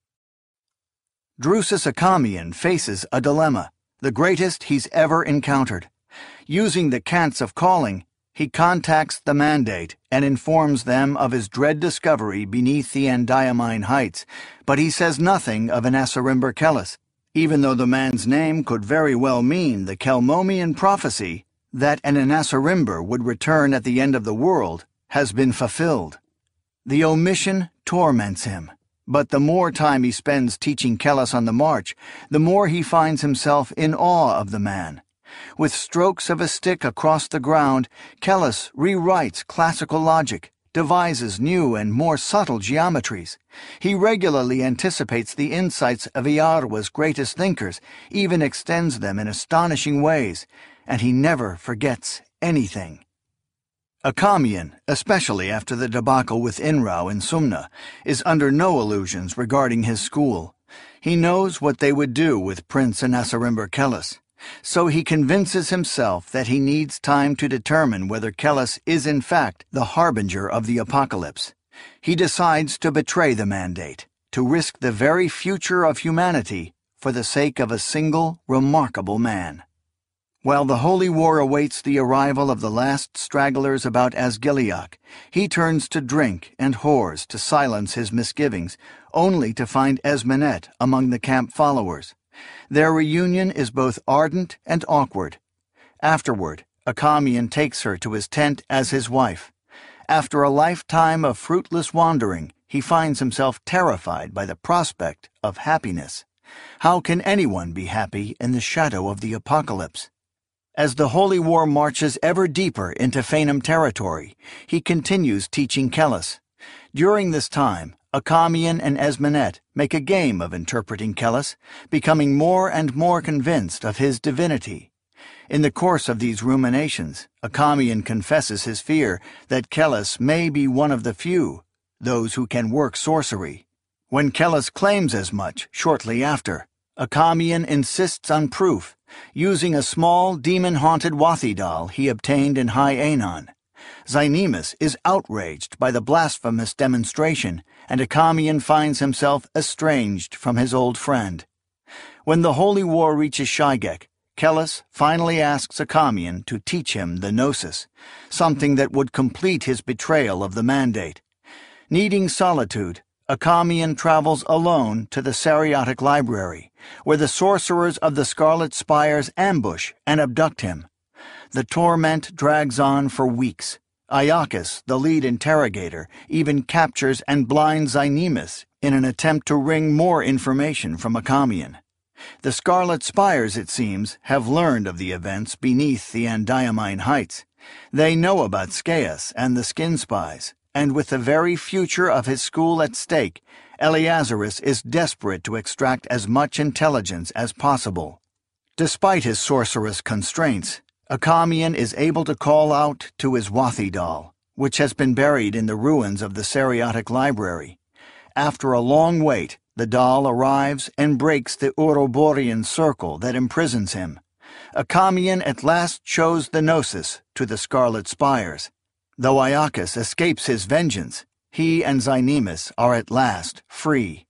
Drusus Acamian faces a dilemma, the greatest he's ever encountered. Using the cants of calling, he contacts the Mandate and informs them of his dread discovery beneath the Andiamine Heights, but he says nothing of an Asarimber Kellis, even though the man's name could very well mean the Kelmomian prophecy, that an Anasarimber would return at the end of the world has been fulfilled. The omission torments him, but the more time he spends teaching Kellis on the march, the more he finds himself in awe of the man. With strokes of a stick across the ground, Kellis rewrites classical logic, devises new and more subtle geometries. He regularly anticipates the insights of Iarwa's greatest thinkers, even extends them in astonishing ways, and he never forgets anything. Achamian, especially after the debacle with Inrau in Sumna, is under no illusions regarding his school. He knows what they would do with Prince Anasarimber Kellis, so he convinces himself that he needs time to determine whether Kellis is in fact the harbinger of the apocalypse. He decides to betray the mandate, to risk the very future of humanity for the sake of a single, remarkable man. While the Holy War awaits the arrival of the last stragglers about Asgiliac, he turns to drink and whores to silence his misgivings, only to find Esmenet among the camp followers. Their reunion is both ardent and awkward. Afterward, Achamian takes her to his tent as his wife. After a lifetime of fruitless wandering, he finds himself terrified by the prospect of happiness. How can anyone be happy in the shadow of the apocalypse? As the Holy War marches ever deeper into Phanem territory, he continues teaching Kellis. During this time, Achamian and Esmenet make a game of interpreting Kellis, becoming more and more convinced of his divinity. In the course of these ruminations, Achamian confesses his fear that Kellis may be one of the few, those who can work sorcery. When Kellis claims as much shortly after, Achamian insists on proof, using a small demon-haunted Wathi doll he obtained in High Aenon. Zynemus is outraged by the blasphemous demonstration, and Achamian finds himself estranged from his old friend. When the Holy War reaches Shygek, Kellis finally asks Achamian to teach him the Gnosis, something that would complete his betrayal of the mandate. Needing solitude, Achamian travels alone to the Sariotic Library, where the sorcerers of the Scarlet Spires ambush and abduct him. The torment drags on for weeks. Iacchus, the lead interrogator, even captures and blinds Zynemus in an attempt to wring more information from Achamian. The Scarlet Spires, it seems, have learned of the events beneath the Andiamine Heights. They know about Scaeus and the Skin Spies, and with the very future of his school at stake, Eleazarus is desperate to extract as much intelligence as possible. Despite his sorcerous constraints, Achamian is able to call out to his Wathi doll, which has been buried in the ruins of the Sariotic Library. After a long wait, the doll arrives and breaks the Ouroborean circle that imprisons him. Achamian at last shows the Gnosis to the Scarlet Spires. Though Iacchus escapes his vengeance, he and Zynemus are at last free.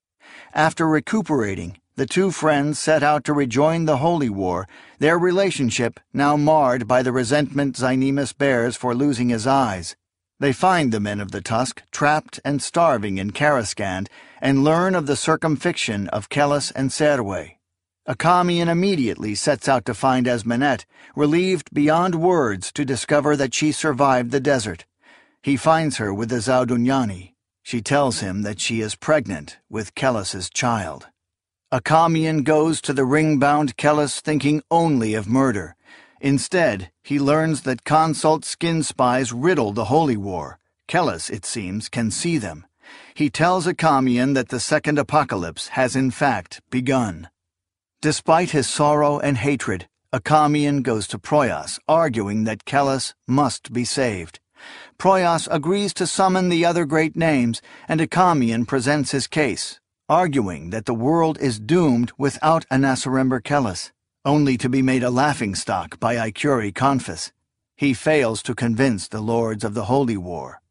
After recuperating, the two friends set out to rejoin the Holy War, their relationship now marred by the resentment Zynemus bears for losing his eyes. They find the men of the Tusk trapped and starving in Karaskand and learn of the circumfixion of Kellis and Serwe. Achamian immediately sets out to find Esmenet, relieved beyond words to discover that she survived the desert. He finds her with the Zaudunyani. She tells him that she is pregnant with Kellis's child. Achamian goes to the ring-bound Kellis thinking only of murder. Instead, he learns that consult skin spies riddle the Holy War. Kellis, it seems, can see them. He tells Achamian that the second apocalypse has in fact begun. Despite his sorrow and hatred, Achamian goes to Proias, arguing that Kellis must be saved. Proias agrees to summon the other great names, and Achamian presents his case, arguing that the world is doomed without Anasarimber Kellis, only to be made a laughingstock by Icuri Confus. He fails to convince the lords of the Holy War.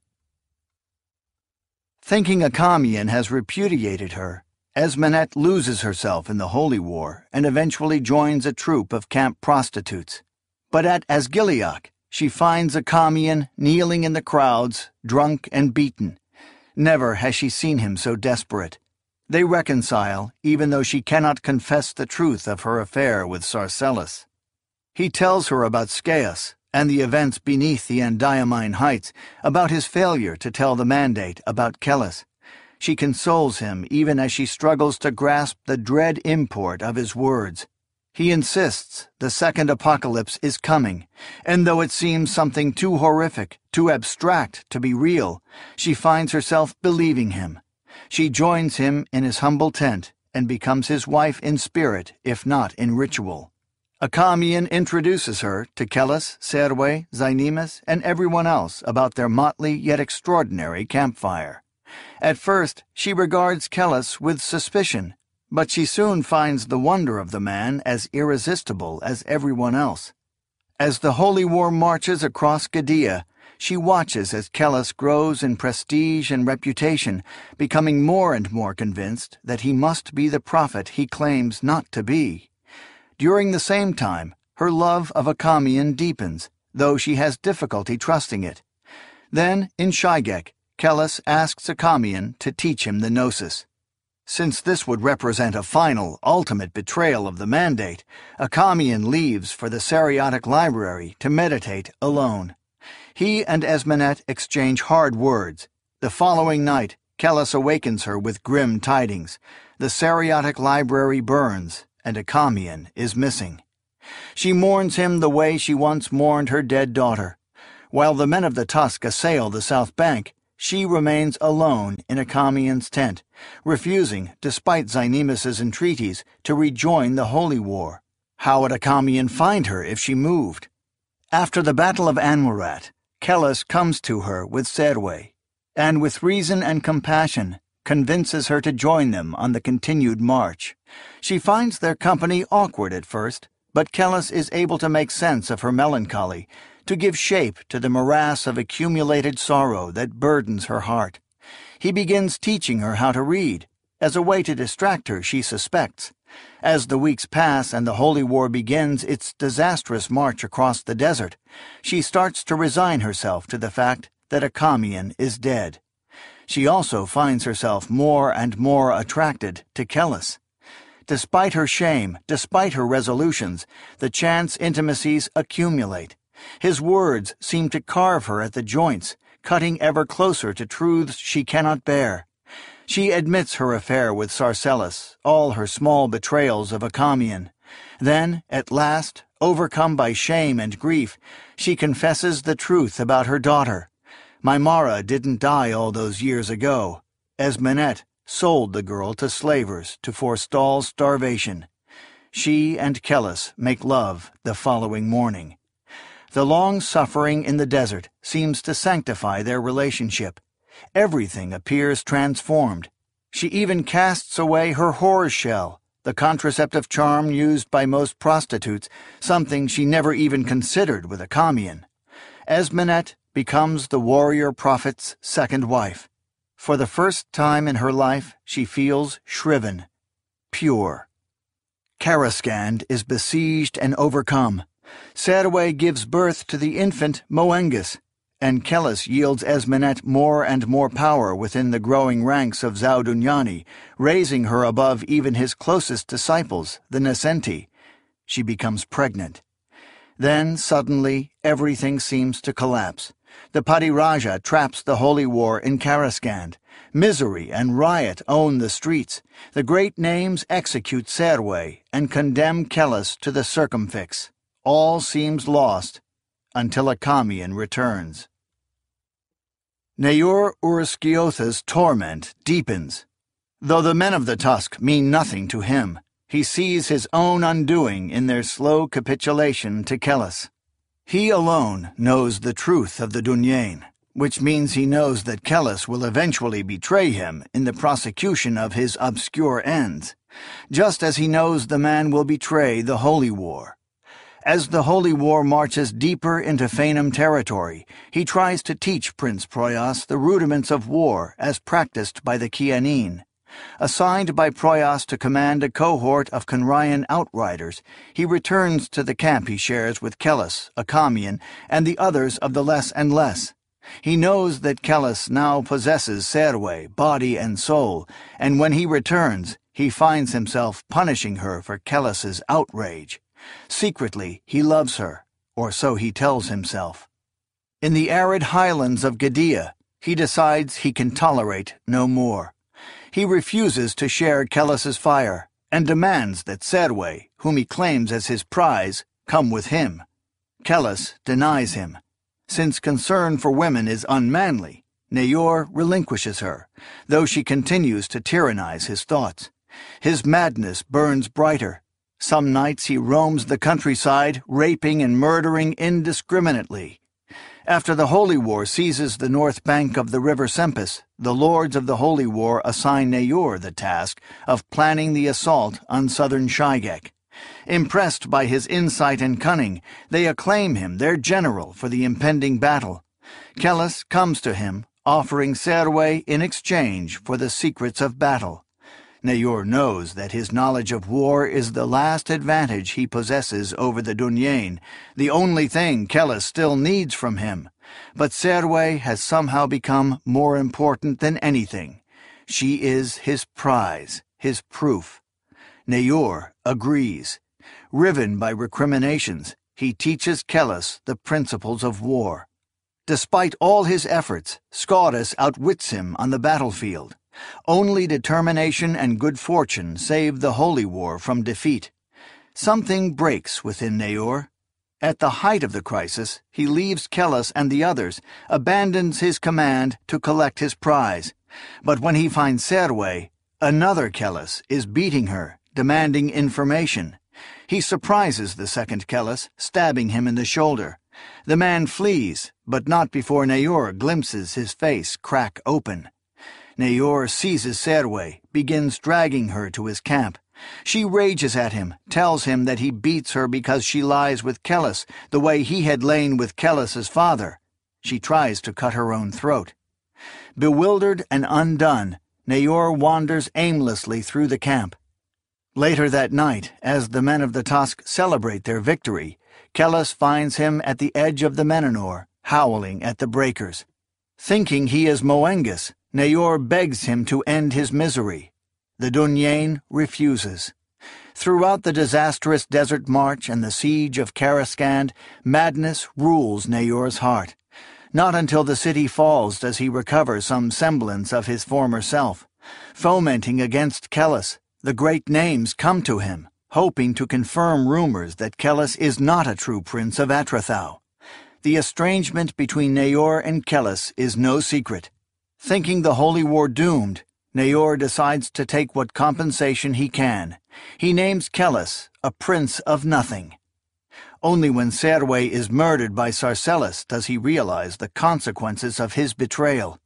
Thinking Achamian has repudiated her, Esmenet loses herself in the Holy War and eventually joins a troupe of camp prostitutes. But at Asgiliac, she finds Achamian kneeling in the crowds, drunk and beaten. Never has she seen him so desperate. They reconcile, even though she cannot confess the truth of her affair with Sarcellus. He tells her about Scaeus and the events beneath the Endymion Heights, about his failure to tell the mandate about Kellis. She consoles him even as she struggles to grasp the dread import of his words. He insists the second apocalypse is coming, and though it seems something too horrific, too abstract to be real, she finds herself believing him. She joins him in his humble tent and becomes his wife in spirit, if not in ritual. Achamian introduces her to Kellis, Serwe, Zynemus, and everyone else about their motley yet extraordinary campfire. At first, she regards Kellis with suspicion, but she soon finds the wonder of the man as irresistible as everyone else. As the Holy War marches across Gadea, she watches as Kellis grows in prestige and reputation, becoming more and more convinced that he must be the prophet he claims not to be. During the same time, her love of Achamian deepens, though she has difficulty trusting it. Then, in Shigek, Kellis asks Achamian to teach him the Gnosis. Since this would represent a final, ultimate betrayal of the mandate, Achamian leaves for the Sariotic library to meditate alone. He and Esmenet exchange hard words. The following night, Kellis awakens her with grim tidings. The Sariotic library burns, and Achamian is missing. She mourns him the way she once mourned her dead daughter. While the men of the Tusk assail the south bank, she remains alone in Achamian's tent, refusing, despite Zynemus's entreaties, to rejoin the Holy War. How would Achamian find her if she moved? After the Battle of Anwarat, Kellis comes to her with Serwe, and with reason and compassion, convinces her to join them on the continued march. She finds their company awkward at first, but Kellis is able to make sense of her melancholy, to give shape to the morass of accumulated sorrow that burdens her heart. He begins teaching her how to read, as a way to distract her, she suspects. As the weeks pass and the Holy War begins its disastrous march across the desert, she starts to resign herself to the fact that Achamian is dead. She also finds herself more and more attracted to Kellis. Despite her shame, despite her resolutions, the chance intimacies accumulate. His words seem to carve her at the joints, cutting ever closer to truths she cannot bear. She admits her affair with Sarcellus, all her small betrayals of Achamian. Then, at last, overcome by shame and grief, she confesses the truth about her daughter. Maimara didn't die all those years ago. Esmenet sold the girl to slavers to forestall starvation. She and Kellis make love the following morning. The long suffering in the desert seems to sanctify their relationship. Everything appears transformed. She even casts away her whore shell, the contraceptive charm used by most prostitutes, something she never even considered with Achamian. Esmenet becomes the warrior prophet's second wife. For the first time in her life, she feels shriven, pure. Karaskand is besieged and overcome. Serwe gives birth to the infant Moengus, and Kellis yields Esmenet more and more power within the growing ranks of Zaudunyani, raising her above even his closest disciples, the Nascenti. She becomes pregnant. Then, suddenly, everything seems to collapse. The Padiraja traps the Holy War in Karaskand. Misery and riot own the streets. The great names execute Serwe and condemn Kellis to the circumfix. All seems lost until Achamian returns. Neur Urskioth's torment deepens. Though the men of the Tusk mean nothing to him, he sees his own undoing in their slow capitulation to Kellis. He alone knows the truth of the Dunyain, which means he knows that Kellis will eventually betray him in the prosecution of his obscure ends, just as he knows the man will betray the Holy War. As the Holy War marches deeper into Phanem territory, he tries to teach Prince Proyas the rudiments of war as practiced by the Kianin. Assigned by Proyas to command a cohort of Conrayan outriders, he returns to the camp he shares with Kellis, Achamian, and the others of the Less and Less. He knows that Kellis now possesses Serwe, body and soul, and when he returns, he finds himself punishing her for Kellis's outrage. Secretly, he loves her, or so he tells himself. In the arid highlands of Gudea, he decides he can tolerate no more. He refuses to share Kellus's fire and demands that Serwe, whom he claims as his prize, come with him. Kellus denies him. Since concern for women is unmanly, Neyor relinquishes her, though she continues to tyrannize his thoughts. His madness burns brighter. Some nights he roams the countryside, raping and murdering indiscriminately. After the Holy War seizes the north bank of the river Sempis, the lords of the Holy War assign Neyor the task of planning the assault on southern Shigek. Impressed by his insight and cunning, they acclaim him their general for the impending battle. Kellus comes to him, offering Serwe in exchange for the secrets of battle. Neyor knows that his knowledge of war is the last advantage he possesses over the Dunyain, the only thing Kellus still needs from him. But Serwe has somehow become more important than anything. She is his prize, his proof. Neyor agrees. Riven by recriminations, he teaches Kellus the principles of war. Despite all his efforts, Scaudus outwits him on the battlefield. Only determination and good fortune save the Holy War from defeat. Something breaks within Neyor. At the height of the crisis, he leaves Kellus and the others, abandons his command to collect his prize. But when he finds Serwe, another Kellus is beating her, demanding information. He surprises the second Kellus, stabbing him in the shoulder. The man flees, but not before Neyor glimpses his face crack open. Neyor seizes Serwe, begins dragging her to his camp. She rages at him, tells him that he beats her because she lies with Kellus, the way he had lain with Kellus's father. She tries to cut her own throat. Bewildered and undone, Neyor wanders aimlessly through the camp. Later that night, as the men of the Tusk celebrate their victory, Kellus finds him at the edge of the Menanor, howling at the breakers. Thinking he is Moengus, Neyor begs him to end his misery. The Dunyain refuses. Throughout the disastrous desert march and the siege of Karaskand, madness rules Neyor's heart. Not until the city falls does he recover some semblance of his former self. Fomenting against Kellus, the great names come to him, hoping to confirm rumors that Kellus is not a true prince of Atrathau. The estrangement between Neyor and Kellus is no secret. Thinking the Holy War doomed, Neyor decides to take what compensation he can. He names Kellus a prince of nothing. Only when Serwe is murdered by Sarcellus does he realize the consequences of his betrayal.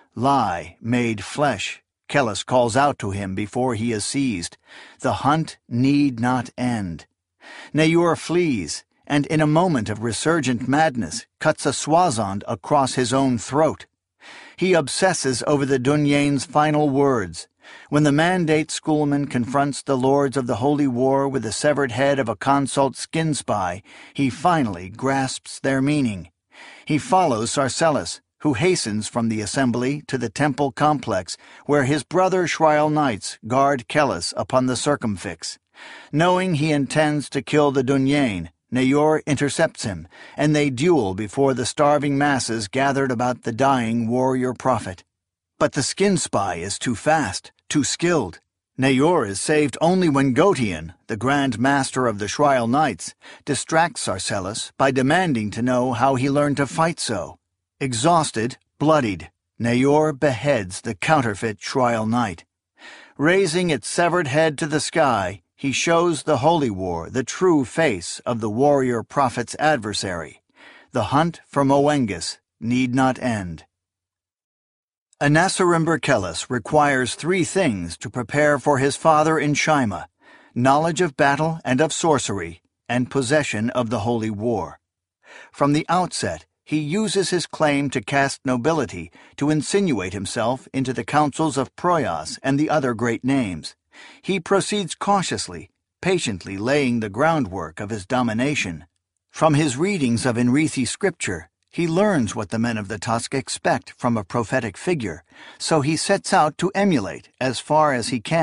Lie made flesh, Kellus calls out to him before he is seized. The hunt need not end. Neyor flees, and in a moment of resurgent madness cuts a swazand across his own throat. He obsesses over the Dunyain's final words. When the Mandate schoolman confronts the lords of the Holy War with the severed head of a consult skin spy, he finally grasps their meaning. He follows Sarcellus, who hastens from the assembly to the temple complex where his brother Shriel Knights guard Kellus upon the circumfix. Knowing he intends to kill the Dunyain, Neyor intercepts him, and they duel before the starving masses gathered about the dying warrior prophet. But the skin spy is too fast, too skilled. Neyor is saved only when Gotian, the Grand Master of the Shriel Knights, distracts Sarcellus by demanding to know how he learned to fight so. Exhausted, bloodied, Neyor beheads the counterfeit Shriel Knight. Raising its severed head to the sky, he shows the Holy War the true face of the warrior prophet's adversary. The hunt for Moengus need not end. Anasarimber Kellus requires three things to prepare for his father in Shima: knowledge of battle and of sorcery, and possession of the Holy War. From the outset, he uses his claim to caste nobility to insinuate himself into the councils of Proyas and the other great names. He proceeds cautiously, patiently laying the groundwork of his domination. From his readings of Enrithi scripture, he learns what the men of the Tusk expect from a prophetic figure, so he sets out to emulate, as far as he can,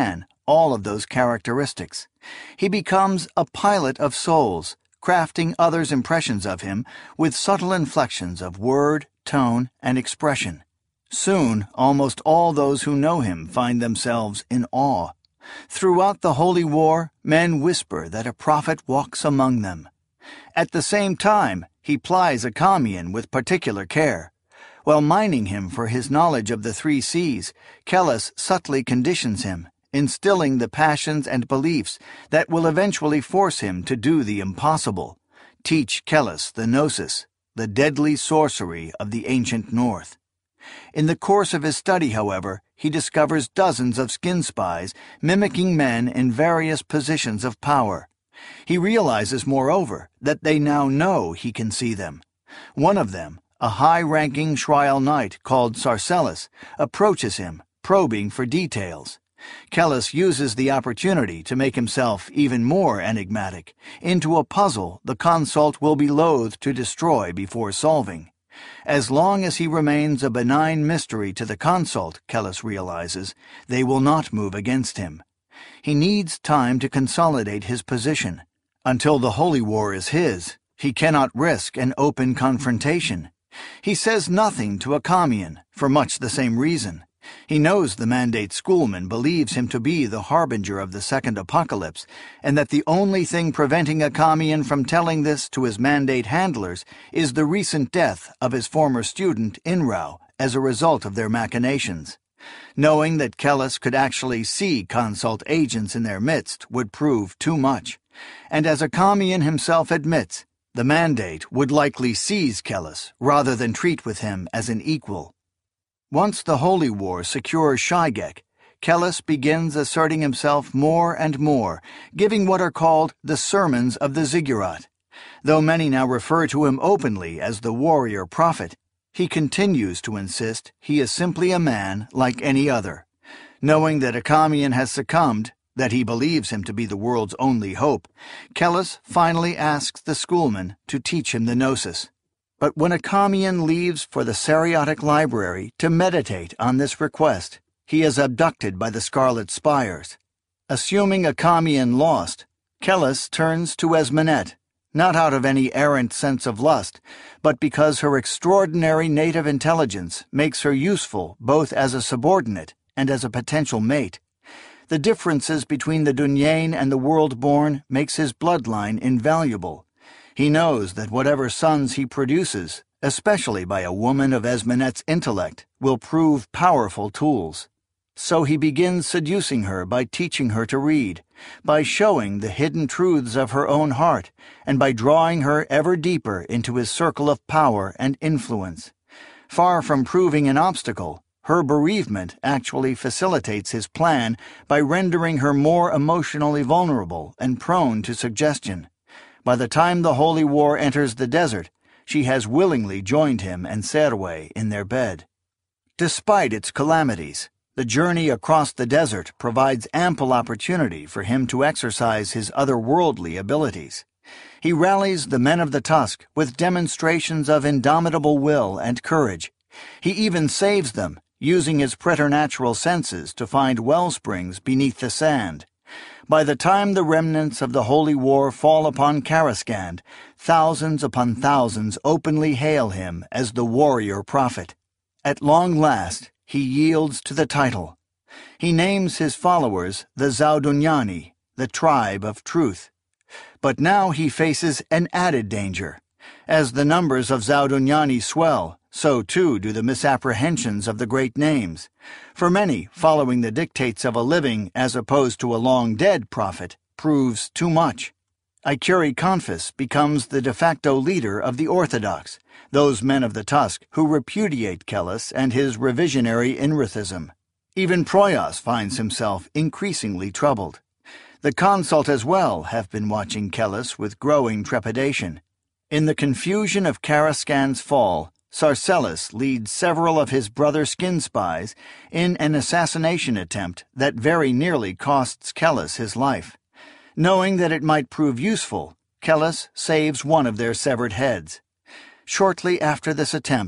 all of those characteristics. He becomes a pilot of souls, crafting others' impressions of him with subtle inflections of word, tone, and expression. Soon, almost all those who know him find themselves in awe. Throughout the Holy War, men whisper that a prophet walks among them. At the same time, he plies Achamian with particular care. While mining him for his knowledge of the three seas, Kellis subtly conditions him, instilling the passions and beliefs that will eventually force him to do the impossible, teach Kellis the Gnosis, the deadly sorcery of the ancient North. In the course of his study, however, he discovers dozens of skin spies mimicking men in various positions of power. He realizes, moreover, that they now know he can see them. One of them, a high-ranking Shrial knight called Sarcellus, approaches him, probing for details. Kellis uses the opportunity to make himself even more enigmatic, into a puzzle the consult will be loath to destroy before solving. As long as he remains a benign mystery to the consult, Kellis realizes, they will not move against him. He needs time to consolidate his position. Until the Holy War is his, he cannot risk an open confrontation. He says nothing to Achamian, for much the same reason. He knows the Mandate schoolman believes him to be the harbinger of the second apocalypse, and that the only thing preventing Achamian from telling this to his Mandate handlers is the recent death of his former student Inrau as a result of their machinations. Knowing that Kellis could actually see consult agents in their midst would prove too much, and as Achamian himself admits, the Mandate would likely seize Kellis rather than treat with him as an equal. Once the Holy War secures Shygek, Kellis begins asserting himself more and more, giving what are called the Sermons of the Ziggurat. Though many now refer to him openly as the warrior prophet, he continues to insist he is simply a man like any other. Knowing that Achamian has succumbed, that he believes him to be the world's only hope, Kellis finally asks the schoolman to teach him the Gnosis. But when Achamian leaves for the Sariotic Library to meditate on this request, he is abducted by the Scarlet Spires. Assuming Achamian lost, Kellis turns to Esmenet, not out of any errant sense of lust, but because her extraordinary native intelligence makes her useful both as a subordinate and as a potential mate. The differences between the Dunyain and the world-born makes his bloodline invaluable. He knows that whatever sons he produces, especially by a woman of Esmenet's intellect, will prove powerful tools. So he begins seducing her by teaching her to read, by showing the hidden truths of her own heart, and by drawing her ever deeper into his circle of power and influence. Far from proving an obstacle, her bereavement actually facilitates his plan by rendering her more emotionally vulnerable and prone to suggestion. By the time the Holy War enters the desert, she has willingly joined him and Serwe in their bed. Despite its calamities, the journey across the desert provides ample opportunity for him to exercise his otherworldly abilities. He rallies the men of the Tusk with demonstrations of indomitable will and courage. He even saves them, using his preternatural senses to find well springs beneath the sand. By the time the remnants of the Holy War fall upon Karaskand, thousands upon thousands openly hail him as the warrior prophet. At long last, he yields to the title. He names his followers the Zaudunyani, the tribe of truth. But now he faces an added danger. As the numbers of Zaudunyani swell, so too do the misapprehensions of the great names. For many, following the dictates of a living as opposed to a long-dead prophet proves too much. Ikuri Confus becomes the de facto leader of the Orthodox, those men of the Tusk who repudiate Kellis and his revisionary Inrithism. Even Proyas finds himself increasingly troubled. The consult as well have been watching Kellis with growing trepidation. In the confusion of Karaskand's fall, Sarcellus leads several of his brother skin spies in an assassination attempt that very nearly costs Kellis his life. Knowing that it might prove useful, Kellis saves one of their severed heads. Shortly after this attempt,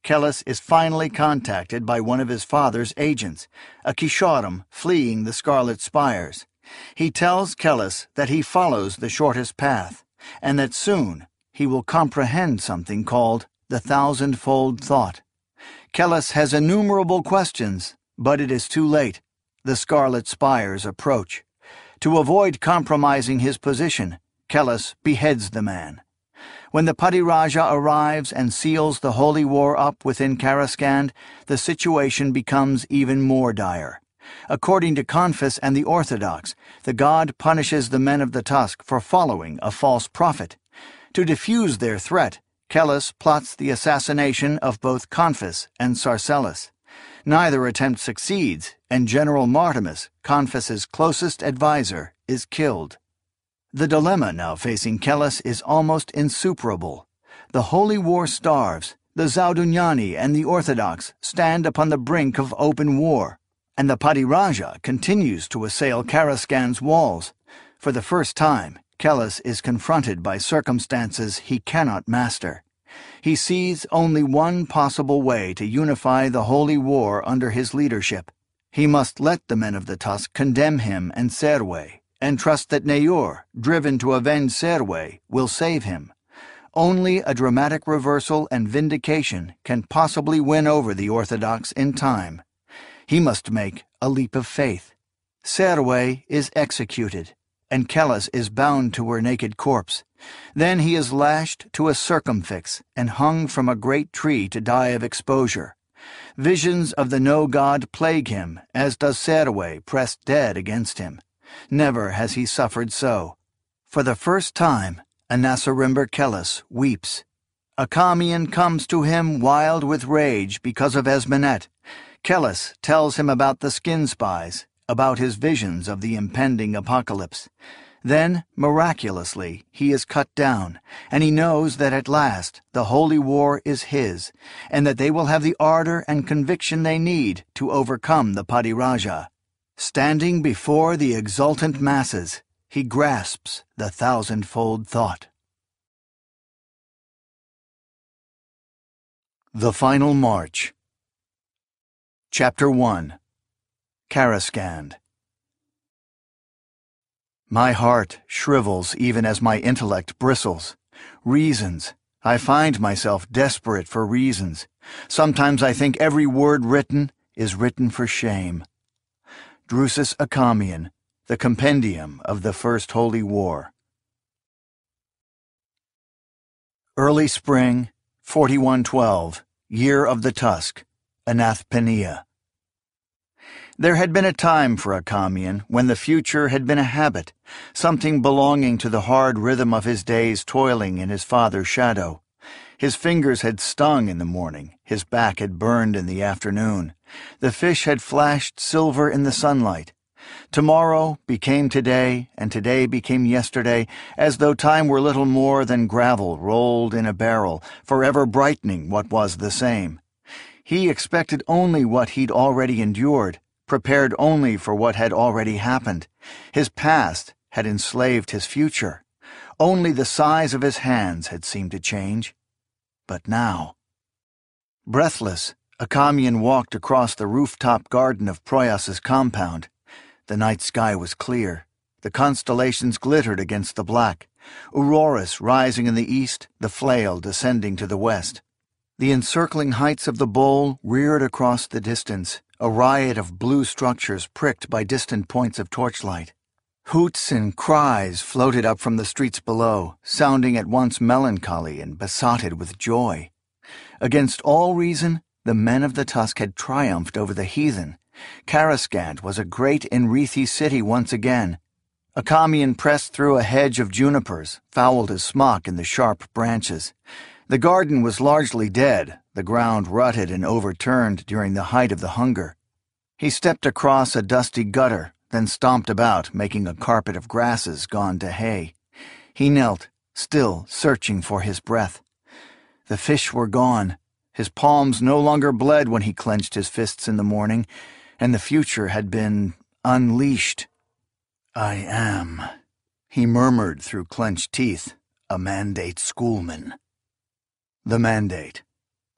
Kellis is finally contacted by one of his father's agents, a Kishorim fleeing the Scarlet Spires. He tells Kellis that he follows the shortest path, and that soon he will comprehend something called the thousand-fold thought. Kellis has innumerable questions, but it is too late. The Scarlet Spires approach. To avoid compromising his position, Kellis beheads the man. When the Padiraja arrives and seals the holy war up within Karaskand, the situation becomes even more dire. According to Confus and the Orthodox, the god punishes the men of the Tusk for following a false prophet. To defuse their threat, Kellis plots the assassination of both Confus and Sarcellus. Neither attempt succeeds, and General Martimus, Confus's closest advisor, is killed. The dilemma now facing Kellis is almost insuperable. The holy war starves, the Zaudunyani and the Orthodox stand upon the brink of open war, and the Padiraja continues to assail Karaskand's walls. For the first time, Kellis is confronted by circumstances he cannot master. He sees only one possible way to unify the holy war under his leadership. He must let the men of the Tusk condemn him and Serwe, and trust that Neyor, driven to avenge Serwe, will save him. Only a dramatic reversal and vindication can possibly win over the Orthodox in time. He must make a leap of faith. Serwe is executed, and Kellis is bound to her naked corpse. Then he is lashed to a circumfix and hung from a great tree to die of exposure. Visions of the no-god plague him, as does Serwe pressed dead against him. Never has he suffered so. For the first time, Anasarimber Kellis weeps. Achameon comes to him wild with rage because of Esmenet. Kellis tells him about the skin spies, about his visions of the impending apocalypse. Then, miraculously, he is cut down, and he knows that at last the holy war is his, and that they will have the ardor and conviction they need to overcome the Padiraja. Standing before the exultant masses, he grasps the thousand-fold thought. The Final March. Chapter one. Karaskand. My heart shrivels even as my intellect bristles. Reasons. I find myself desperate for reasons. Sometimes I think every word written is written for shame. Drusus Achameon, the Compendium of the First Holy War. Early spring, forty-one twelve, year of the Tusk, Anathpenia. There had been a time for Achameon when the future had been a habit, something belonging to the hard rhythm of his days toiling in his father's shadow. His fingers had stung in the morning, his back had burned in the afternoon. The fish had flashed silver in the sunlight. Tomorrow became today, and today became yesterday, as though time were little more than gravel rolled in a barrel, forever brightening what was the same. He expected only what he'd already endured, prepared only for what had already happened. His past had enslaved his future. Only the size of his hands had seemed to change. But now... Breathless, Achameon walked across the rooftop garden of Proyas's compound. The night sky was clear. The constellations glittered against the black. Aurorus rising in the east, the flail descending to the west. The encircling heights of the bowl reared across the distance, a riot of blue structures pricked by distant points of torchlight. Hoots and cries floated up from the streets below, sounding at once melancholy and besotted with joy. Against all reason, the men of the Tusk had triumphed over the heathen. Karaskand was a great Enrithi city once again. Achameon pressed through a hedge of junipers, fouled his smock in the sharp branches. The garden was largely dead, the ground rutted and overturned during the height of the hunger. He stepped across a dusty gutter, then stomped about, making a carpet of grasses gone to hay. He knelt, still searching for his breath. The fish were gone. His palms no longer bled when he clenched his fists in the morning, and the future had been unleashed. I am, he murmured through clenched teeth, a mandate schoolman. The mandate.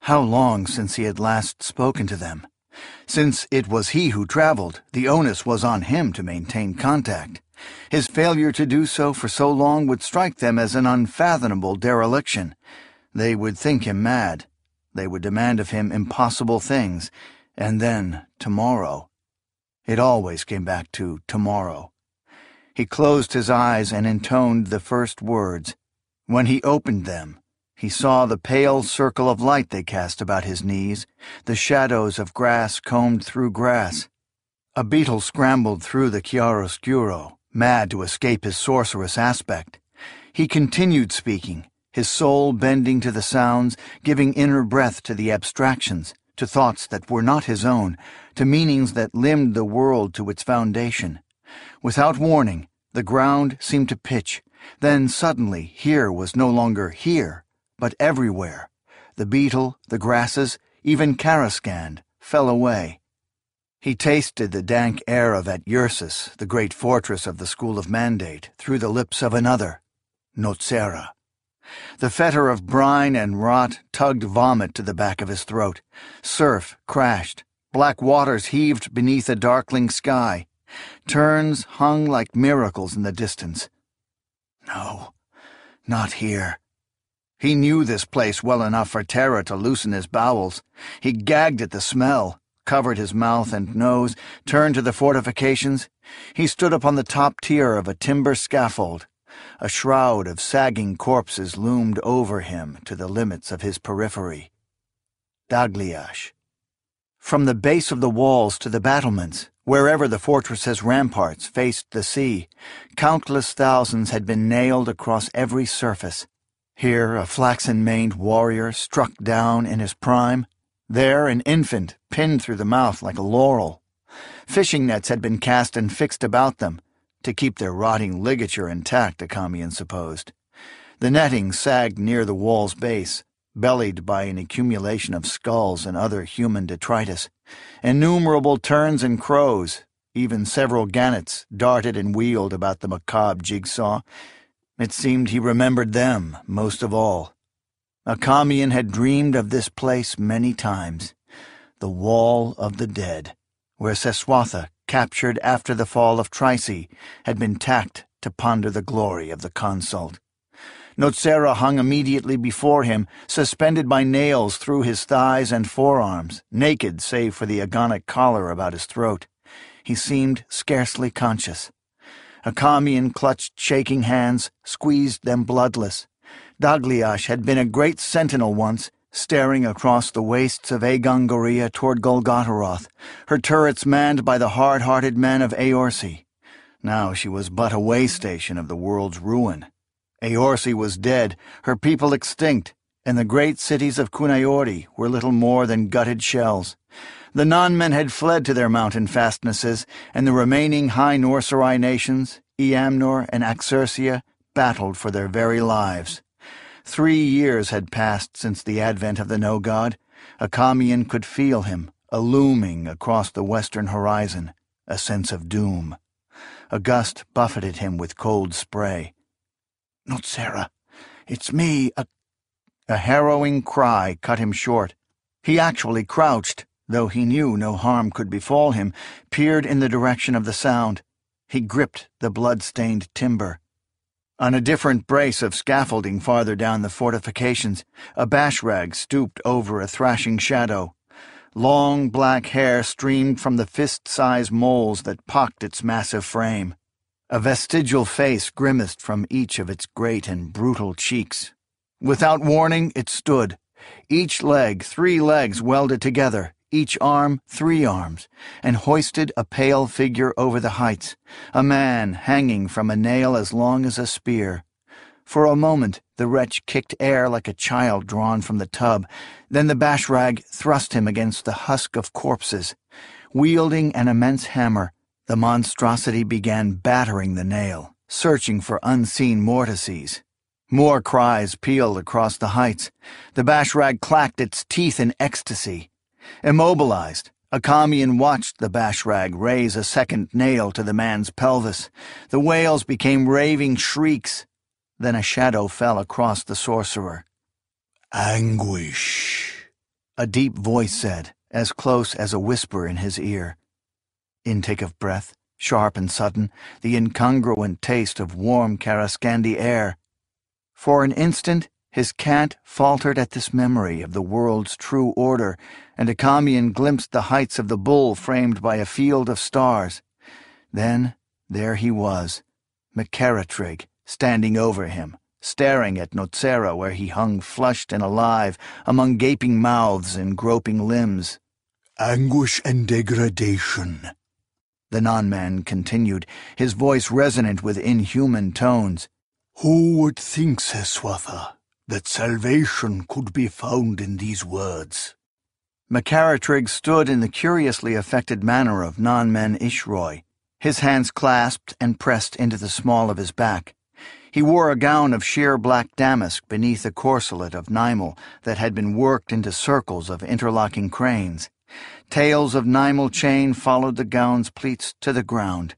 How long since he had last spoken to them? Since it was he who traveled, the onus was on him to maintain contact. His failure to do so for so long would strike them as an unfathomable dereliction. They would think him mad. They would demand of him impossible things. And then, tomorrow. It always came back to tomorrow. He closed his eyes and intoned the first words. When he opened them, he saw the pale circle of light they cast about his knees, the shadows of grass combed through grass. A beetle scrambled through the chiaroscuro, mad to escape his sorceress aspect. He continued speaking, his soul bending to the sounds, giving inner breath to the abstractions, to thoughts that were not his own, to meanings that limbed the world to its foundation. Without warning, the ground seemed to pitch. Then suddenly here was no longer here, but everywhere. The beetle, the grasses, even Karaskand, fell away. He tasted the dank air of At Ursus, the great fortress of the School of Mandate, through the lips of another, Nocera. The fetor of brine and rot tugged vomit to the back of his throat. Surf crashed. Black waters heaved beneath a darkling sky. Terns hung like miracles in the distance. No, not here. He knew this place well enough for terror to loosen his bowels. He gagged at the smell, covered his mouth and nose, turned to the fortifications. He stood upon the top tier of a timber scaffold. A shroud of sagging corpses loomed over him to the limits of his periphery. Dagliash. From the base of the walls to the battlements, wherever the fortress's ramparts faced the sea, countless thousands had been nailed across every surface. Here a flaxen-maned warrior struck down in his prime. There an infant pinned through the mouth like a laurel. Fishing nets had been cast and fixed about them, to keep their rotting ligature intact, Acamian supposed. The netting sagged near the wall's base, bellied by an accumulation of skulls and other human detritus. Innumerable terns and crows, even several gannets, darted and wheeled about the macabre jigsaw. It seemed he remembered them most of all. Acamian had dreamed of this place many times, the Wall of the Dead, where Seswatha, captured after the fall of Trice, had been tacked to ponder the glory of the consult. Nocera hung immediately before him, suspended by nails through his thighs and forearms, naked save for the agonic collar about his throat. He seemed scarcely conscious. Acamian clutched shaking hands, squeezed them bloodless. Dagliash had been a great sentinel once, staring across the wastes of Aegongoria toward Golgotharoth, her turrets manned by the hard-hearted men of Eorsi. Now she was but a way station of the world's ruin. Eorsi was dead, her people extinct, and the great cities of Kunaiori were little more than gutted shells. The non-men had fled to their mountain fastnesses, and the remaining High Norserai nations, Eamnor and Axersia, battled for their very lives. Three years had passed since the advent of the no-god. Acamian could feel him, a looming across the western horizon, a sense of doom. A gust buffeted him with cold spray. "Nocera, it's me, a—" A harrowing cry cut him short. He actually crouched, though he knew no harm could befall him, peered in the direction of the sound. He gripped the blood-stained timber. On a different brace of scaffolding farther down the fortifications, a bashrag stooped over a thrashing shadow. Long black hair streamed from the fist-sized moles that pocked its massive frame. A vestigial face grimaced from each of its great and brutal cheeks. Without warning, it stood. Each leg, three legs welded together, each arm, three arms, and hoisted a pale figure over the heights, a man hanging from a nail as long as a spear. For a moment the wretch kicked air like a child drawn from the tub. Then the bashrag thrust him against the husk of corpses. Wielding an immense hammer, the monstrosity began battering the nail, searching for unseen mortices. More cries pealed across the heights. The bashrag clacked its teeth in ecstasy. Immobilized, Acamian watched the bashrag raise a second nail to the man's pelvis. The wails became raving shrieks. Then a shadow fell across the sorcerer. "Anguish," a deep voice said, as close as a whisper in his ear. Intake of breath, sharp and sudden, the incongruent taste of warm Karaskandi air. For an instant, his cant faltered at this memory of the world's true order, and Acamian glimpsed the heights of the bull framed by a field of stars. Then, there he was, Macaratrig, standing over him, staring at Nocera where he hung flushed and alive among gaping mouths and groping limbs. Anguish and degradation, the non-man continued, his voice resonant with inhuman tones. Who would think, Seswatha, that salvation could be found in these words? Macaratrig stood in the curiously affected manner of non-man Ishroy, his hands clasped and pressed into the small of his back. He wore a gown of sheer black damask beneath a corselet of Nimel that had been worked into circles of interlocking cranes. Tails of Nimel chain followed the gown's pleats to the ground.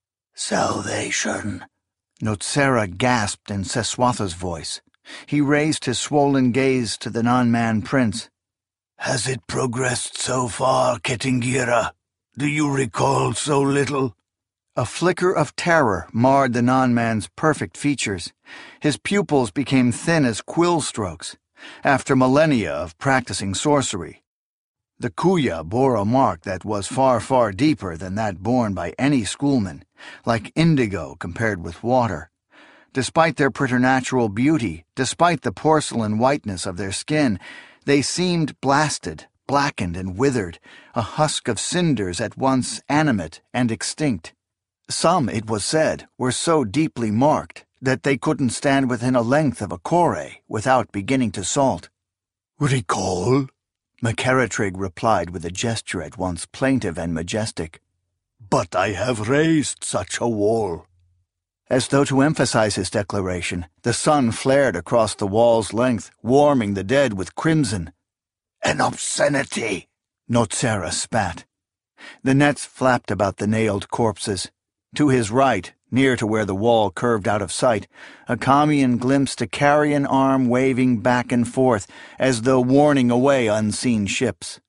Salvation, Nocera gasped in Seswatha's voice. He raised his swollen gaze to the non-man prince. Has it progressed so far, Kettingira? Do you recall so little? A flicker of terror marred the non-man's perfect features. His pupils became thin as quill strokes, after millennia of practicing sorcery. The kuya bore a mark that was far, far deeper than that borne by any schoolman, like indigo compared with water. Despite their preternatural beauty, despite the porcelain whiteness of their skin, they seemed blasted, blackened and withered, a husk of cinders at once animate and extinct. Some, it was said, were so deeply marked that they couldn't stand within a length of a kore without beginning to salt. Recall? Macaratrig replied with a gesture at once plaintive and majestic. But I have raised such a wall. As though to emphasize his declaration, the sun flared across the wall's length, warming the dead with crimson. An obscenity, Nocera spat. The nets flapped about the nailed corpses. To his right, near to where the wall curved out of sight, Acamian glimpsed a carrion arm waving back and forth, as though warning away unseen ships.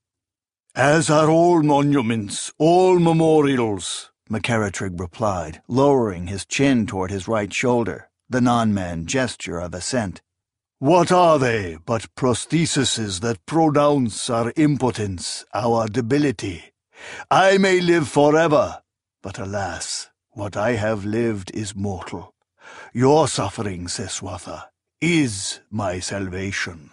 As are all monuments, all memorials, Macaratrig replied, lowering his chin toward his right shoulder, the non-man gesture of assent. What are they but prostheses that pronounce our impotence, our debility? I may live forever, but alas, what I have lived is mortal. Your suffering, Seswatha, is my salvation.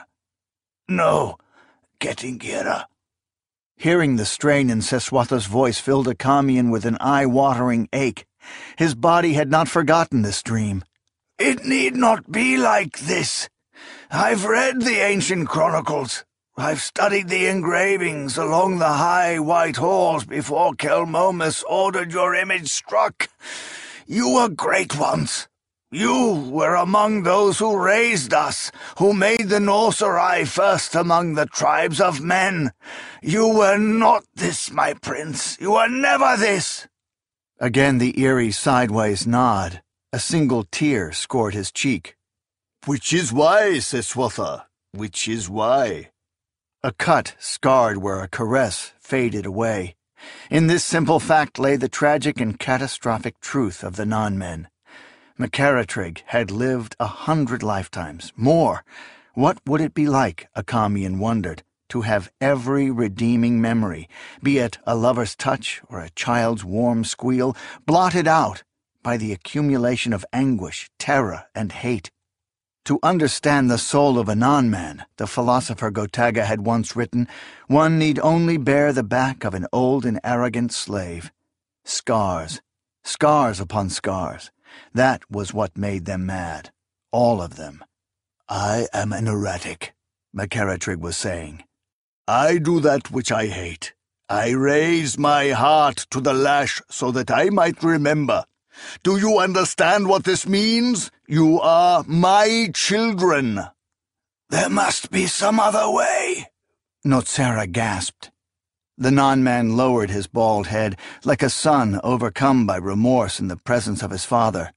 No, Kettingira. Hearing the strain in Seswatha's voice filled Acamian with an eye-watering ache. His body had not forgotten this dream. It need not be like this. I've read the ancient chronicles. I've studied the engravings along the high white halls before Kelmomus ordered your image struck. You were great once. You were among those who raised us, who made the Norserai first among the tribes of men. You were not this, my prince. You were never this. Again the eerie sideways nod. A single tear scored his cheek. Which is why, Seswatha, which is why. A cut scarred where a caress faded away. In this simple fact lay the tragic and catastrophic truth of the non-men. Macaratrig had lived a hundred lifetimes, more. What would it be like, Acamian wondered, to have every redeeming memory, be it a lover's touch or a child's warm squeal, blotted out by the accumulation of anguish, terror, and hate? To understand the soul of a non-man, the philosopher Gotaga had once written, one need only bear the back of an old and arrogant slave. Scars, scars upon scars. That was what made them mad. All of them. I am an erratic, Macaratrig was saying. I do that which I hate. I raise my heart to the lash so that I might remember. Do you understand what this means? You are my children. There must be some other way, Nocera gasped. The non-man lowered his bald head, like a son overcome by remorse in the presence of his father.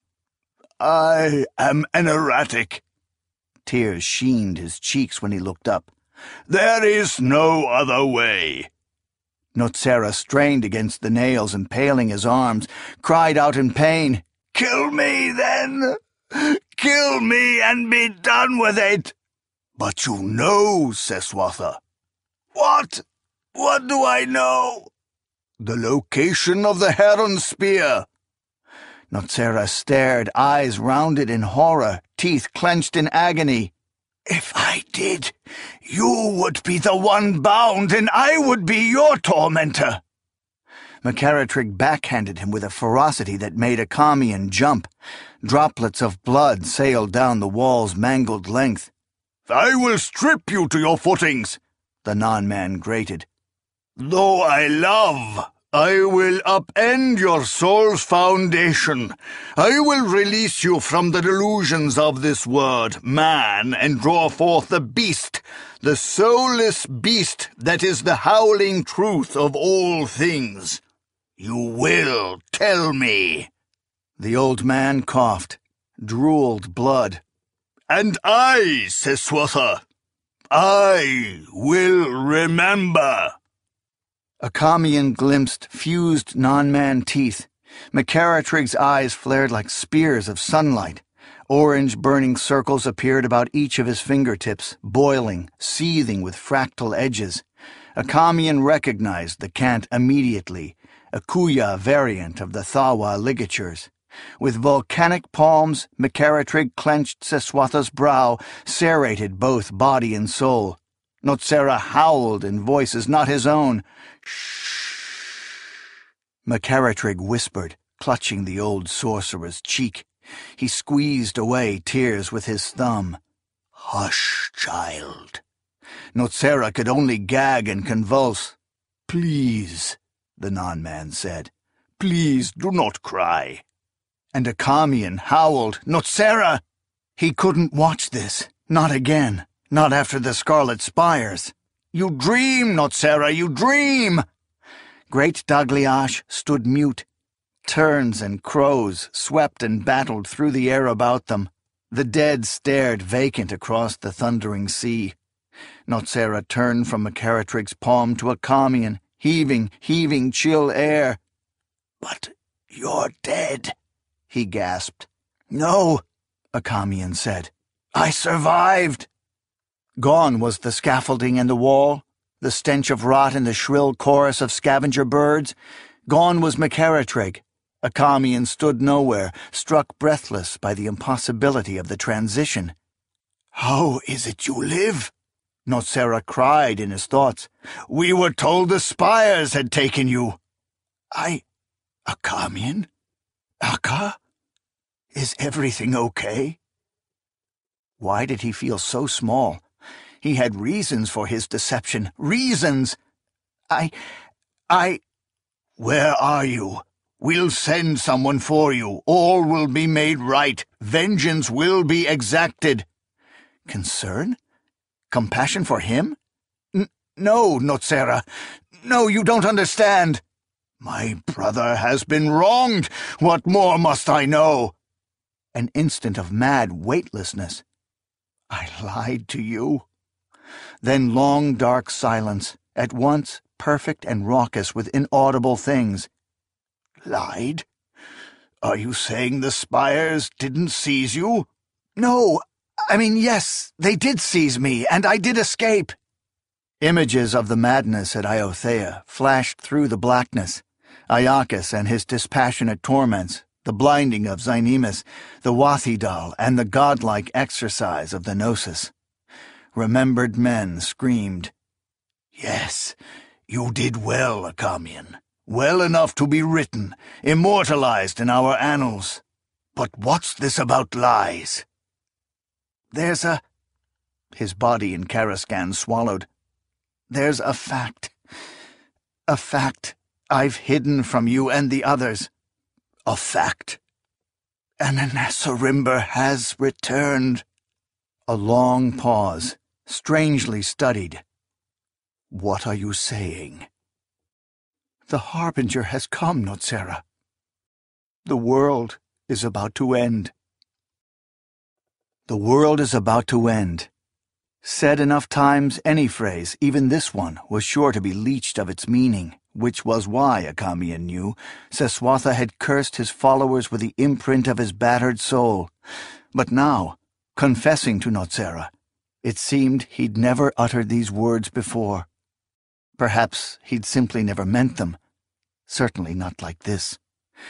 I am an erratic. Tears sheened his cheeks when he looked up. There is no other way. Notsera strained against the nails impaling his arms, cried out in pain, Kill me, then! Kill me and be done with it! But you know, Seswatha. What? What do I know? The location of the heron spear. Notsera stared, eyes rounded in horror, teeth clenched in agony. If I did, you would be the one bound, and I would be your tormentor. Makaratrigg backhanded him with a ferocity that made Akamian jump. Droplets of blood sailed down the wall's mangled length. I will strip you to your footings, the non-man grated. Though I love, I will upend your soul's foundation. I will release you from the delusions of this word, man, and draw forth the beast, the soulless beast that is the howling truth of all things. You will tell me. The old man coughed, drooled blood. And I, Seswatha, I will remember. Akamian glimpsed fused non-man teeth. Makaratrigg's eyes flared like spears of sunlight. Orange burning circles appeared about each of his fingertips, boiling, seething with fractal edges. Akamian recognized the cant immediately, a Kuya variant of the Thawa ligatures. With volcanic palms, Makaratrigg clenched Seswatha's brow, serrated both body and soul. Notsera howled in voices not his own. Shh! Makaratrigg whispered, clutching the old sorcerer's cheek. He squeezed away tears with his thumb. Hush, child. Notsera could only gag and convulse. Please, the non-man said. Please do not cry. And Akamian howled, Notsera! He couldn't watch this. Not again. Not after the Scarlet Spires. You dream, Notsera, you dream! Great Dagliash stood mute. Terns and crows swept and battled through the air about them. The dead stared vacant across the thundering sea. Notsera turned from Makaratrigg's palm to Akamian, heaving, heaving chill air. But you're dead, he gasped. No, Akamian said. I survived. Gone was the scaffolding and the wall, the stench of rot and the shrill chorus of scavenger birds. Gone was Makaratrigg. Akamian stood nowhere, struck breathless by the impossibility of the transition. How is it you live? Notsera cried in his thoughts. We were told the Spires had taken you. I... Akamian? Akka? Is everything okay? Why did he feel so small? He had reasons for his deception. Reasons! I... I... Where are you? We'll send someone for you. All will be made right. Vengeance will be exacted. Concern? Compassion for him? N- no, Notsera. No, you don't understand. My brother has been wronged. What more must I know? An instant of mad weightlessness. I lied to you. Then long dark silence, at once perfect and raucous with inaudible things. Lied? Are you saying the Spires didn't seize you? No, I mean, yes, they did seize me, and I did escape. Images of the madness at Iothea flashed through the blackness. Iacchus and his dispassionate torments, the blinding of Zynemus, the Wathidal, and the godlike exercise of the Gnosis. Remembered men screamed, Yes, you did well, Akamian. Well enough to be written, immortalized in our annals. But what's this about lies? There's a... His body in Karaskan swallowed. There's a fact. A fact I've hidden from you and the others. A fact. Ananasarimber has returned. A long pause, strangely studied. What are you saying? The Harbinger has come, Notsera. The world is about to end. The world is about to end. Said enough times, any phrase, even this one, was sure to be leached of its meaning, which was why, Akamian knew, Seswatha had cursed his followers with the imprint of his battered soul. But now, confessing to Notsera, it seemed he'd never uttered these words before. Perhaps he'd simply never meant them. Certainly not like this.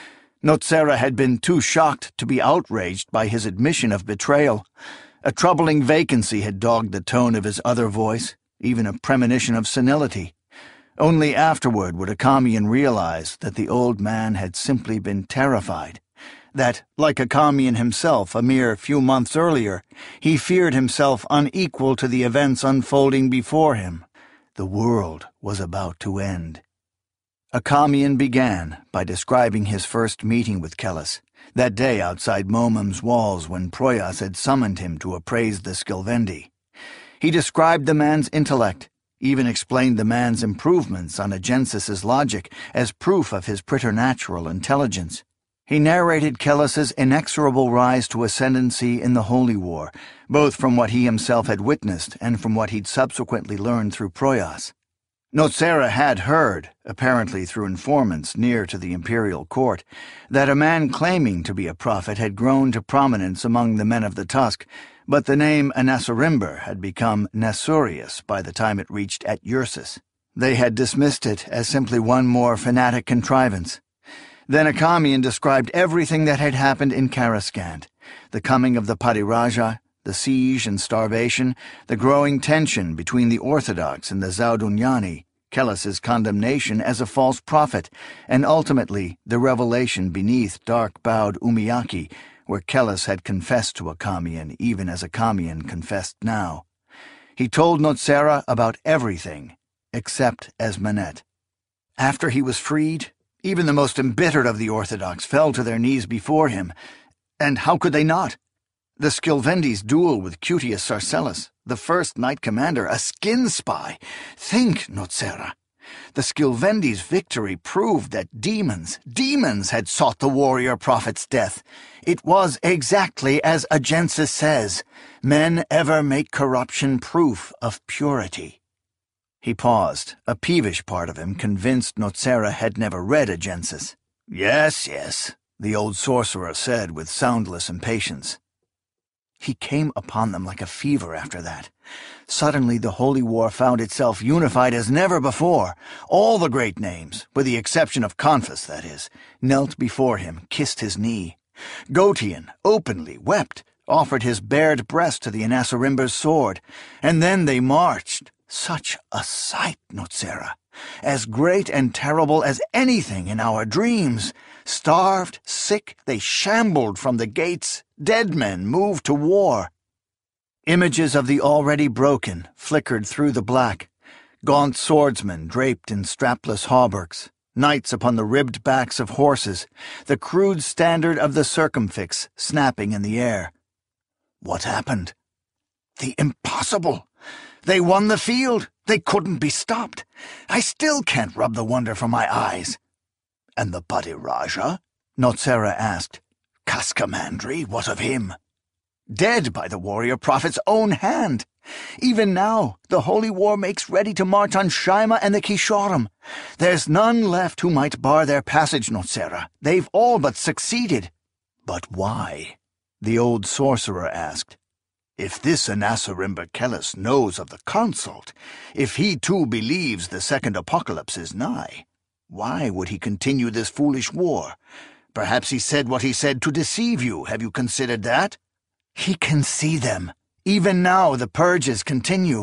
Notsera had been too shocked to be outraged by his admission of betrayal. A troubling vacancy had dogged the tone of his other voice, even a premonition of senility. Only afterward would Akamian realize that the old man had simply been terrified, that, like Akamian himself a mere few months earlier, he feared himself unequal to the events unfolding before him. The world was about to end. Akamian began by describing his first meeting with Kellis, that day outside Momum's walls when Proyas had summoned him to appraise the Skilvendi. He described the man's intellect, even explained the man's improvements on Agensis's logic as proof of his preternatural intelligence. He narrated Kellis's inexorable rise to ascendancy in the Holy War, both from what he himself had witnessed and from what he'd subsequently learned through Proyas. Notsera had heard, apparently through informants near to the imperial court, that a man claiming to be a prophet had grown to prominence among the men of the Tusk, but the name Anasarimber had become Nasurius by the time it reached at Ursus. They had dismissed it as simply one more fanatic contrivance. Then Akamian described everything that had happened in Karaskand, the coming of the Padiraja, the siege and starvation, the growing tension between the Orthodox and the Zaudunyani, Kellis's condemnation as a false prophet, and ultimately the revelation beneath dark-bowed Umiaki, where Kellis had confessed to Akamian even as Akamian confessed now. He told Notsera about everything, except Esmanet. After he was freed, even the most embittered of the Orthodox fell to their knees before him. And how could they not? The Skilvendi's duel with Cutius Sarcellus, the first Knight Commander, a skin spy. Think, Notsera. The Skilvendi's victory proved that demons, demons had sought the warrior prophet's death. It was exactly as Agensis says, men ever make corruption proof of purity. He paused, a peevish part of him convinced Notsera had never read Agensis. Yes, yes, the old sorcerer said with soundless impatience. He came upon them like a fever after that. Suddenly the Holy War found itself unified as never before. All the great names, with the exception of Confus, that is, knelt before him, kissed his knee. Gotian openly wept, offered his bared breast to the Anasarimber's sword, and then they marched. Such a sight, Notsera, as great and terrible as anything in our dreams. Starved, sick, they shambled from the gates. Dead men moved to war. Images of the already broken flickered through the black. Gaunt swordsmen draped in strapless hauberks, knights upon the ribbed backs of horses, the crude standard of the circumfix snapping in the air. What happened? The impossible! They won the field. They couldn't be stopped. I still can't rub the wonder from my eyes. And the Padiraja? Notsera asked. Kaskamandri, what of him? Dead by the warrior prophet's own hand. Even now, the Holy War makes ready to march on Shaima and the Kishoram. There's none left who might bar their passage, Notsera. They've all but succeeded. But why? The old sorcerer asked. If this Anasarimber Kellis knows of the consult, if he too believes the second apocalypse is nigh, why would he continue this foolish war? Perhaps he said what he said to deceive you. Have you considered that? He can see them. Even now the purges continue.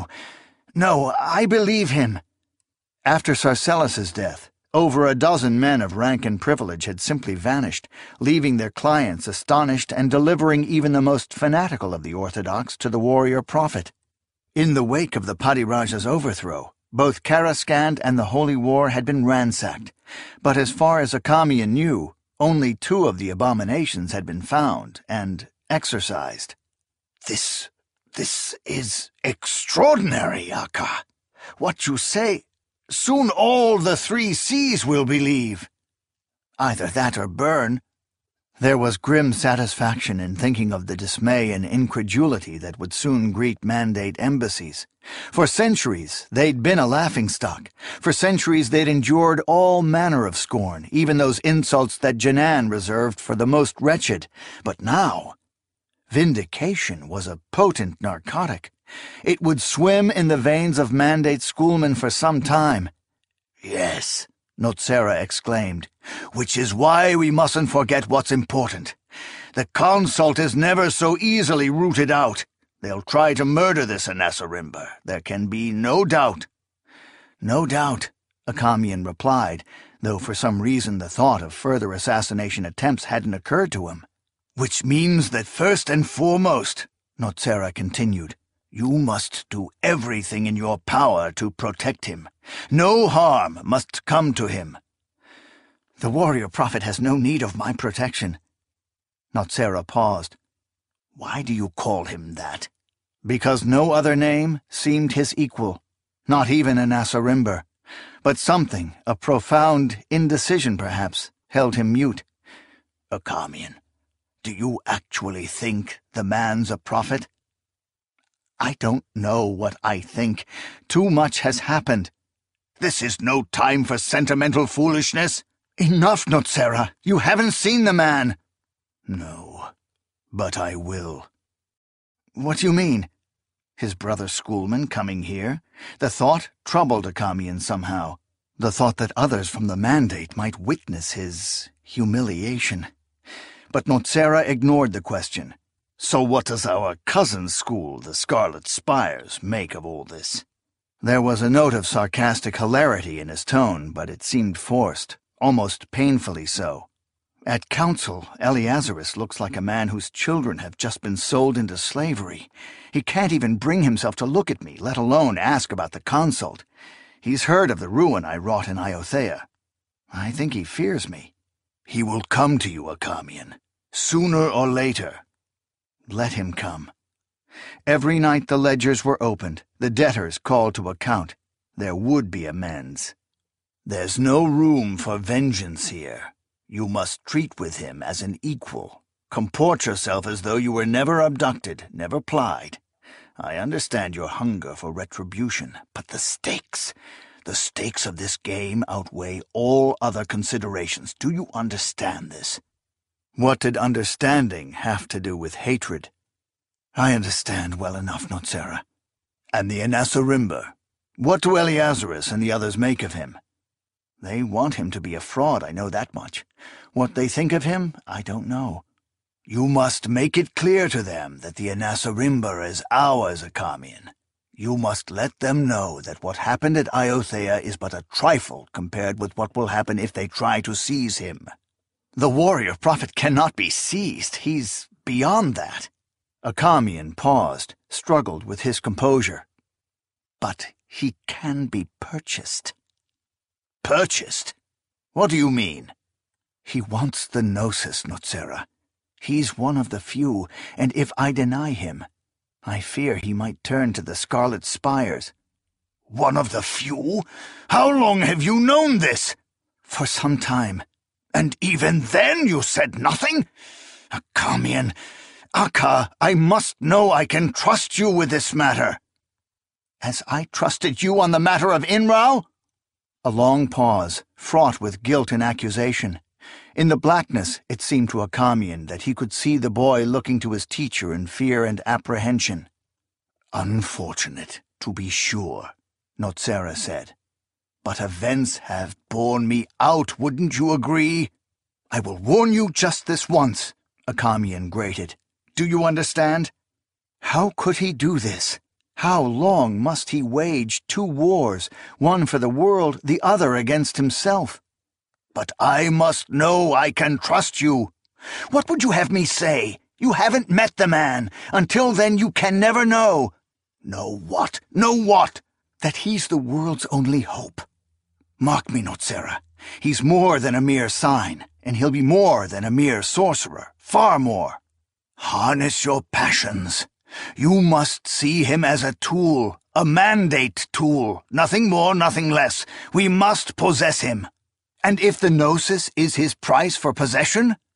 No, I believe him. After Sarcellus's death, over a dozen men of rank and privilege had simply vanished, leaving their clients astonished and delivering even the most fanatical of the Orthodox to the warrior prophet. In the wake of the Padiraja's overthrow, both Karaskand and the Holy War had been ransacked, but as far as Akamian knew, only two of the abominations had been found and exorcised. This, this is extraordinary, Akka. What you say... Soon all the three seas will believe. Either that or burn. There was grim satisfaction in thinking of the dismay and incredulity that would soon greet Mandate embassies. For centuries, they'd been a laughingstock. For centuries, they'd endured all manner of scorn, even those insults that Jinan reserved for the most wretched. But now, vindication was a potent narcotic. It would swim in the veins of Mandate schoolmen for some time. Yes, Nocera exclaimed. which is why we mustn't forget what's important. The consult is never so easily rooted out. They'll try to murder this Anasarimber. There can be no doubt. No doubt, Akamian replied, though for some reason the thought of further assassination attempts hadn't occurred to him. Which means that first and foremost, Nocera continued, you must do everything in your power to protect him. No harm must come to him. The warrior prophet has no need of my protection. Nocera paused. Why do you call him that? Because no other name seemed his equal, not even Anasarimber. But something, a profound indecision perhaps, held him mute. Akamian, do you actually think the man's a prophet? I don't know what I think. Too much has happened. This is no time for sentimental foolishness. Enough, Nocera. You haven't seen the man. No, but I will. What do you mean? His brother schoolman coming here? The thought troubled Akamian somehow. The thought that others from the Mandate might witness his humiliation. But Nocera ignored the question. So what does our cousin's school, the Scarlet Spires, make of all this? There was a note of sarcastic hilarity in his tone, but it seemed forced, almost painfully so. At council, Eleazarus looks like a man whose children have just been sold into slavery. He can't even bring himself to look at me, let alone ask about the consult. He's heard of the ruin I wrought in Iothea. I think he fears me. He will come to you, Akamian, sooner or later. Let him come. Every night the ledgers were opened, the debtors called to account. There would be amends. There's no room for vengeance here. You must treat with him as an equal. Comport yourself as though you were never abducted, never plied. I understand your hunger for retribution, but the stakes, the stakes of this game outweigh all other considerations. Do you understand this? What did understanding have to do with hatred? I understand well enough, Nocera. And the Anasarimber. What do Eleazarus and the others make of him? They want him to be a fraud, I know that much. What they think of him, I don't know. You must make it clear to them that the Anasarimber is ours, Akamian. You must let them know that what happened at Iothea is but a trifle compared with what will happen if they try to seize him. The warrior prophet cannot be seized. He's beyond that. Akamian paused, struggled with his composure. But he can be purchased. Purchased? What do you mean? He wants the Gnosis, Nocera. He's one of the few, and if I deny him, I fear he might turn to the Scarlet Spires. One of the few? How long have you known this? For some time. And even then you said nothing? Akamian, Akka, I must know I can trust you with this matter. As I trusted you on the matter of Inrao? A long pause, fraught with guilt and accusation. In the blackness, it seemed to Akamian that he could see the boy looking to his teacher in fear and apprehension. Unfortunate, to be sure, Nocera said. But events have borne me out, wouldn't you agree? I will warn you just this once, Akamian grated. Do you understand? How could he do this? How long must he wage two wars, one for the world, the other against himself? But I must know I can trust you. What would you have me say? You haven't met the man. Until then you can never know. Know what? Know what? That he's the world's only hope. Mark me, Nocera. He's more than a mere sign, and he'll be more than a mere sorcerer. Far more. Harness your passions. You must see him as a tool, a mandate tool, nothing more, nothing less. We must possess him. And if the Gnosis is his price for possession?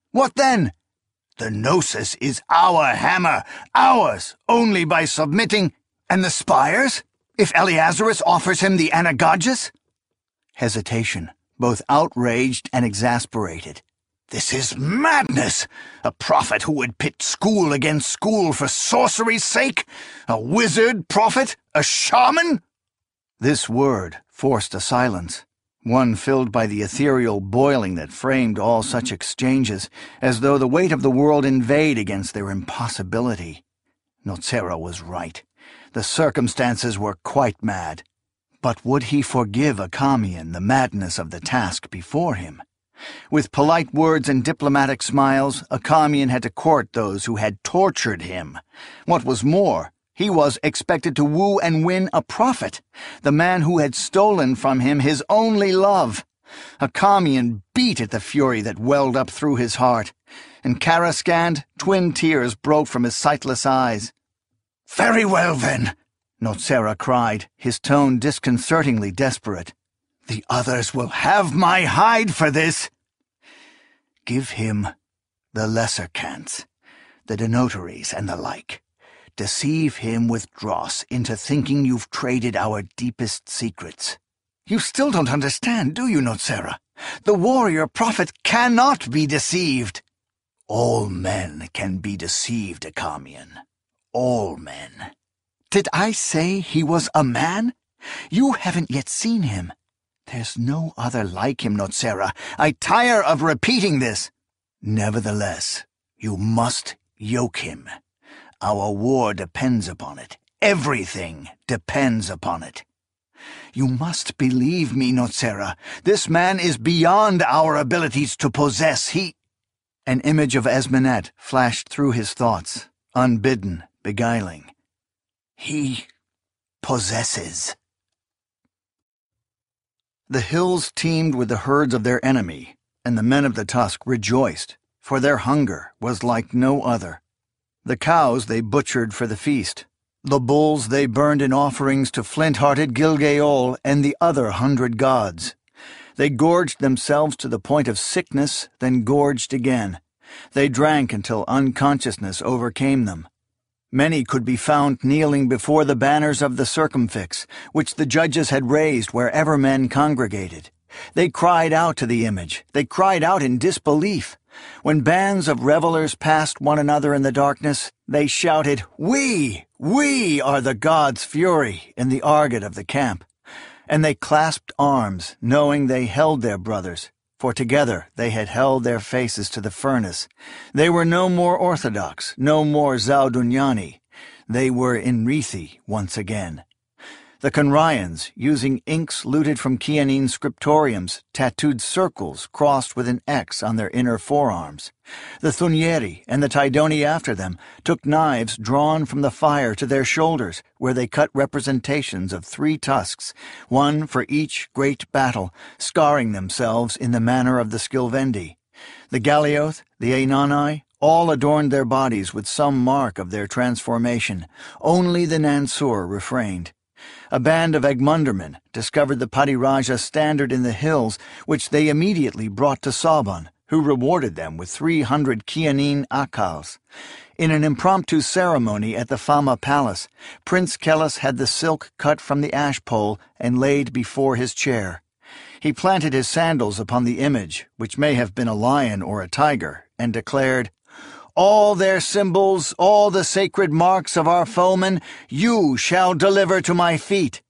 What then? The Gnosis is our hammer, ours, only by submitting. And the spires? If Eleazarus offers him the Anagogus? Hesitation, both outraged and exasperated. This is madness! A prophet who would pit school against school for sorcery's sake? A wizard prophet? A shaman? This word forced a silence, one filled by the ethereal boiling that framed all such exchanges, as though the weight of the world inveighed against their impossibility. Nocera was right. The circumstances were quite mad. But would he forgive Acamian the madness of the task before him? With polite words and diplomatic smiles, Acamian had to court those who had tortured him. What was more, he was expected to woo and win a prophet, the man who had stolen from him his only love. Acamian beat at the fury that welled up through his heart, and Karaskand, twin tears broke from his sightless eyes. "Very well, then," Nocera cried, his tone disconcertingly desperate. "The others will have my hide for this." "Give him the lesser cants, the denotaries and the like. Deceive him with dross into thinking you've traded our deepest secrets." "You still don't understand, do you, Nocera? The warrior prophet cannot be deceived." "All men can be deceived, Acamian. All men." "Did I say he was a man? You haven't yet seen him." "There's no other like him, Nocera. I tire of repeating this." "Nevertheless, you must yoke him. Our war depends upon it. Everything depends upon it." "You must believe me, Nocera. This man is beyond our abilities to possess. He—" An image of Esmenet flashed through his thoughts, unbidden, beguiling. "He possesses." The hills teemed with the herds of their enemy, and the men of the Tusk rejoiced, for their hunger was like no other. The cows they butchered for the feast. The bulls they burned in offerings to flint-hearted Gilgaol and the other hundred gods. They gorged themselves to the point of sickness, then gorged again. They drank until unconsciousness overcame them. Many could be found kneeling before the banners of the circumfix, which the judges had raised wherever men congregated. They cried out to the image. They cried out in disbelief. When bands of revelers passed one another in the darkness, they shouted, "We, we are the gods' fury," in the argot of the camp. And they clasped arms, knowing they held their brothers, for together they had held their faces to the furnace. They were no more orthodox, no more Zaudunyani. They were in Enrithi once again. The Conryans, using inks looted from Chianine scriptoriums, tattooed circles crossed with an X on their inner forearms. The Thunieri and the Tidoni after them took knives drawn from the fire to their shoulders, where they cut representations of three tusks, one for each great battle, scarring themselves in the manner of the Skilvendi. The Gallioth, the Ainani, all adorned their bodies with some mark of their transformation. Only the Nansur refrained. A band of Egmundermen discovered the Padiraja standard in the hills, which they immediately brought to Saban, who rewarded them with three hundred Chianine akals. In an impromptu ceremony at the Fama Palace, Prince Kellis had the silk cut from the ash-pole and laid before his chair. He planted his sandals upon the image, which may have been a lion or a tiger, and declared, "All their symbols, all the sacred marks of our foemen, you shall deliver to my feet."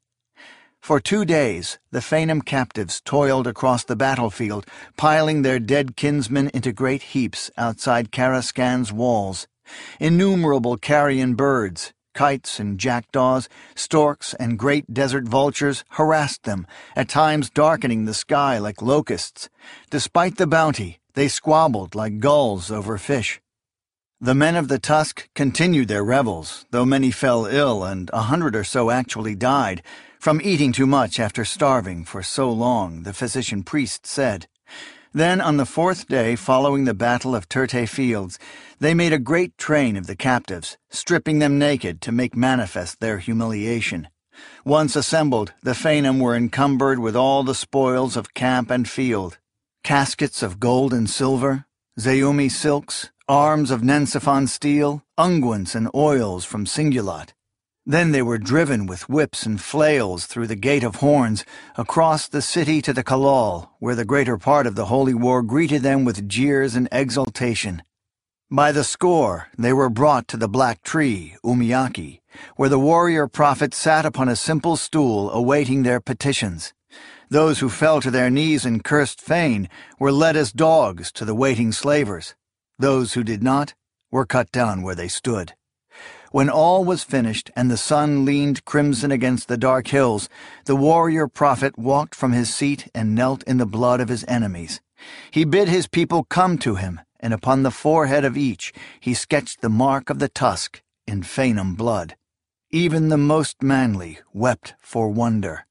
For two days, the Fainum captives toiled across the battlefield, piling their dead kinsmen into great heaps outside Karaskand's walls. Innumerable carrion birds, kites and jackdaws, storks and great desert vultures harassed them, at times darkening the sky like locusts. Despite the bounty, they squabbled like gulls over fish. The men of the Tusk continued their revels, though many fell ill and a hundred or so actually died, from eating too much after starving for so long, the physician-priest said. Then, on the fourth day following the Battle of Turte Fields, they made a great train of the captives, stripping them naked to make manifest their humiliation. Once assembled, the Fainum were encumbered with all the spoils of camp and field. Caskets of gold and silver, Zayumi silks, arms of Nensifan steel, unguents and oils from Singulat. Then they were driven with whips and flails through the Gate of Horns, across the city to the Kalal, where the greater part of the Holy War greeted them with jeers and exultation. By the score, they were brought to the Black Tree, Umiaki, where the warrior prophet sat upon a simple stool awaiting their petitions. Those who fell to their knees and cursed Fain were led as dogs to the waiting slavers. Those who did not were cut down where they stood. When all was finished and the sun leaned crimson against the dark hills, the warrior prophet walked from his seat and knelt in the blood of his enemies. He bid his people come to him, and upon the forehead of each he sketched the mark of the tusk in Fainum blood. Even the most manly wept for wonder.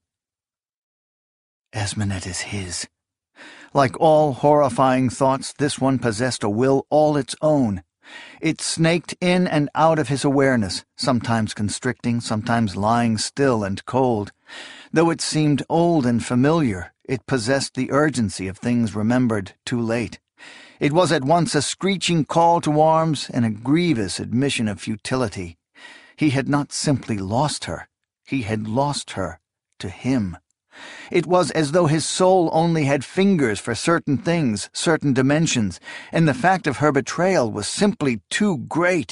Esmenet is his. Like all horrifying thoughts, this one possessed a will all its own. It snaked in and out of his awareness, sometimes constricting, sometimes lying still and cold. Though it seemed old and familiar, it possessed the urgency of things remembered too late. It was at once a screeching call to arms and a grievous admission of futility. He had not simply lost her, he had lost her to him. It was as though his soul only had fingers for certain things, certain dimensions, and the fact of her betrayal was simply too great.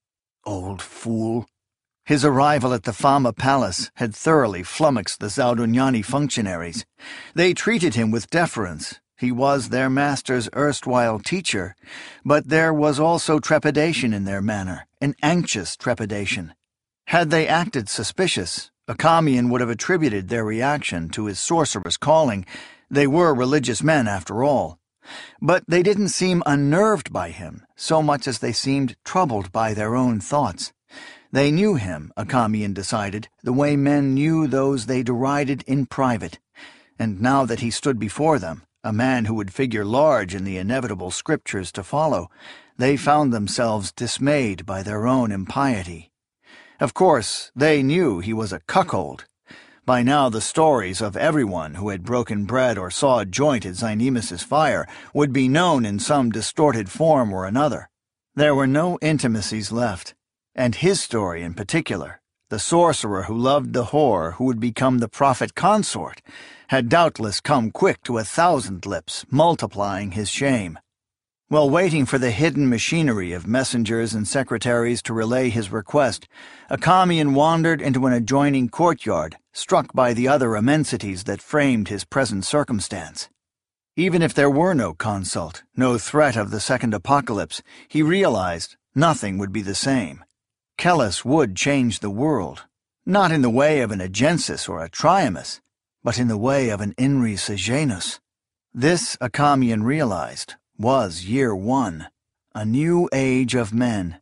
Old fool. His arrival at the Fama Palace had thoroughly flummoxed the Zaldunyani functionaries. They treated him with deference. He was their master's erstwhile teacher, but there was also trepidation in their manner, an anxious trepidation. Had they acted suspicious, Akamian would have attributed their reaction to his sorcerer's calling. They were religious men, after all. But they didn't seem unnerved by him, so much as they seemed troubled by their own thoughts. They knew him, Akamian decided, the way men knew those they derided in private. And now that he stood before them, a man who would figure large in the inevitable scriptures to follow, they found themselves dismayed by their own impiety. Of course, they knew he was a cuckold. By now the stories of everyone who had broken bread or saw a joint at Zynemus's fire would be known in some distorted form or another. There were no intimacies left, and his story in particular, the sorcerer who loved the whore who would become the prophet consort, had doubtless come quick to a thousand lips, multiplying his shame. While waiting for the hidden machinery of messengers and secretaries to relay his request, Akamian wandered into an adjoining courtyard, struck by the other immensities that framed his present circumstance. Even if there were no consult, no threat of the second apocalypse, he realized nothing would be the same. Kellis would change the world, not in the way of an Agensis or a Triamus, but in the way of an Inri Sejanus. This, Akamian realized, was year one, a new age of men.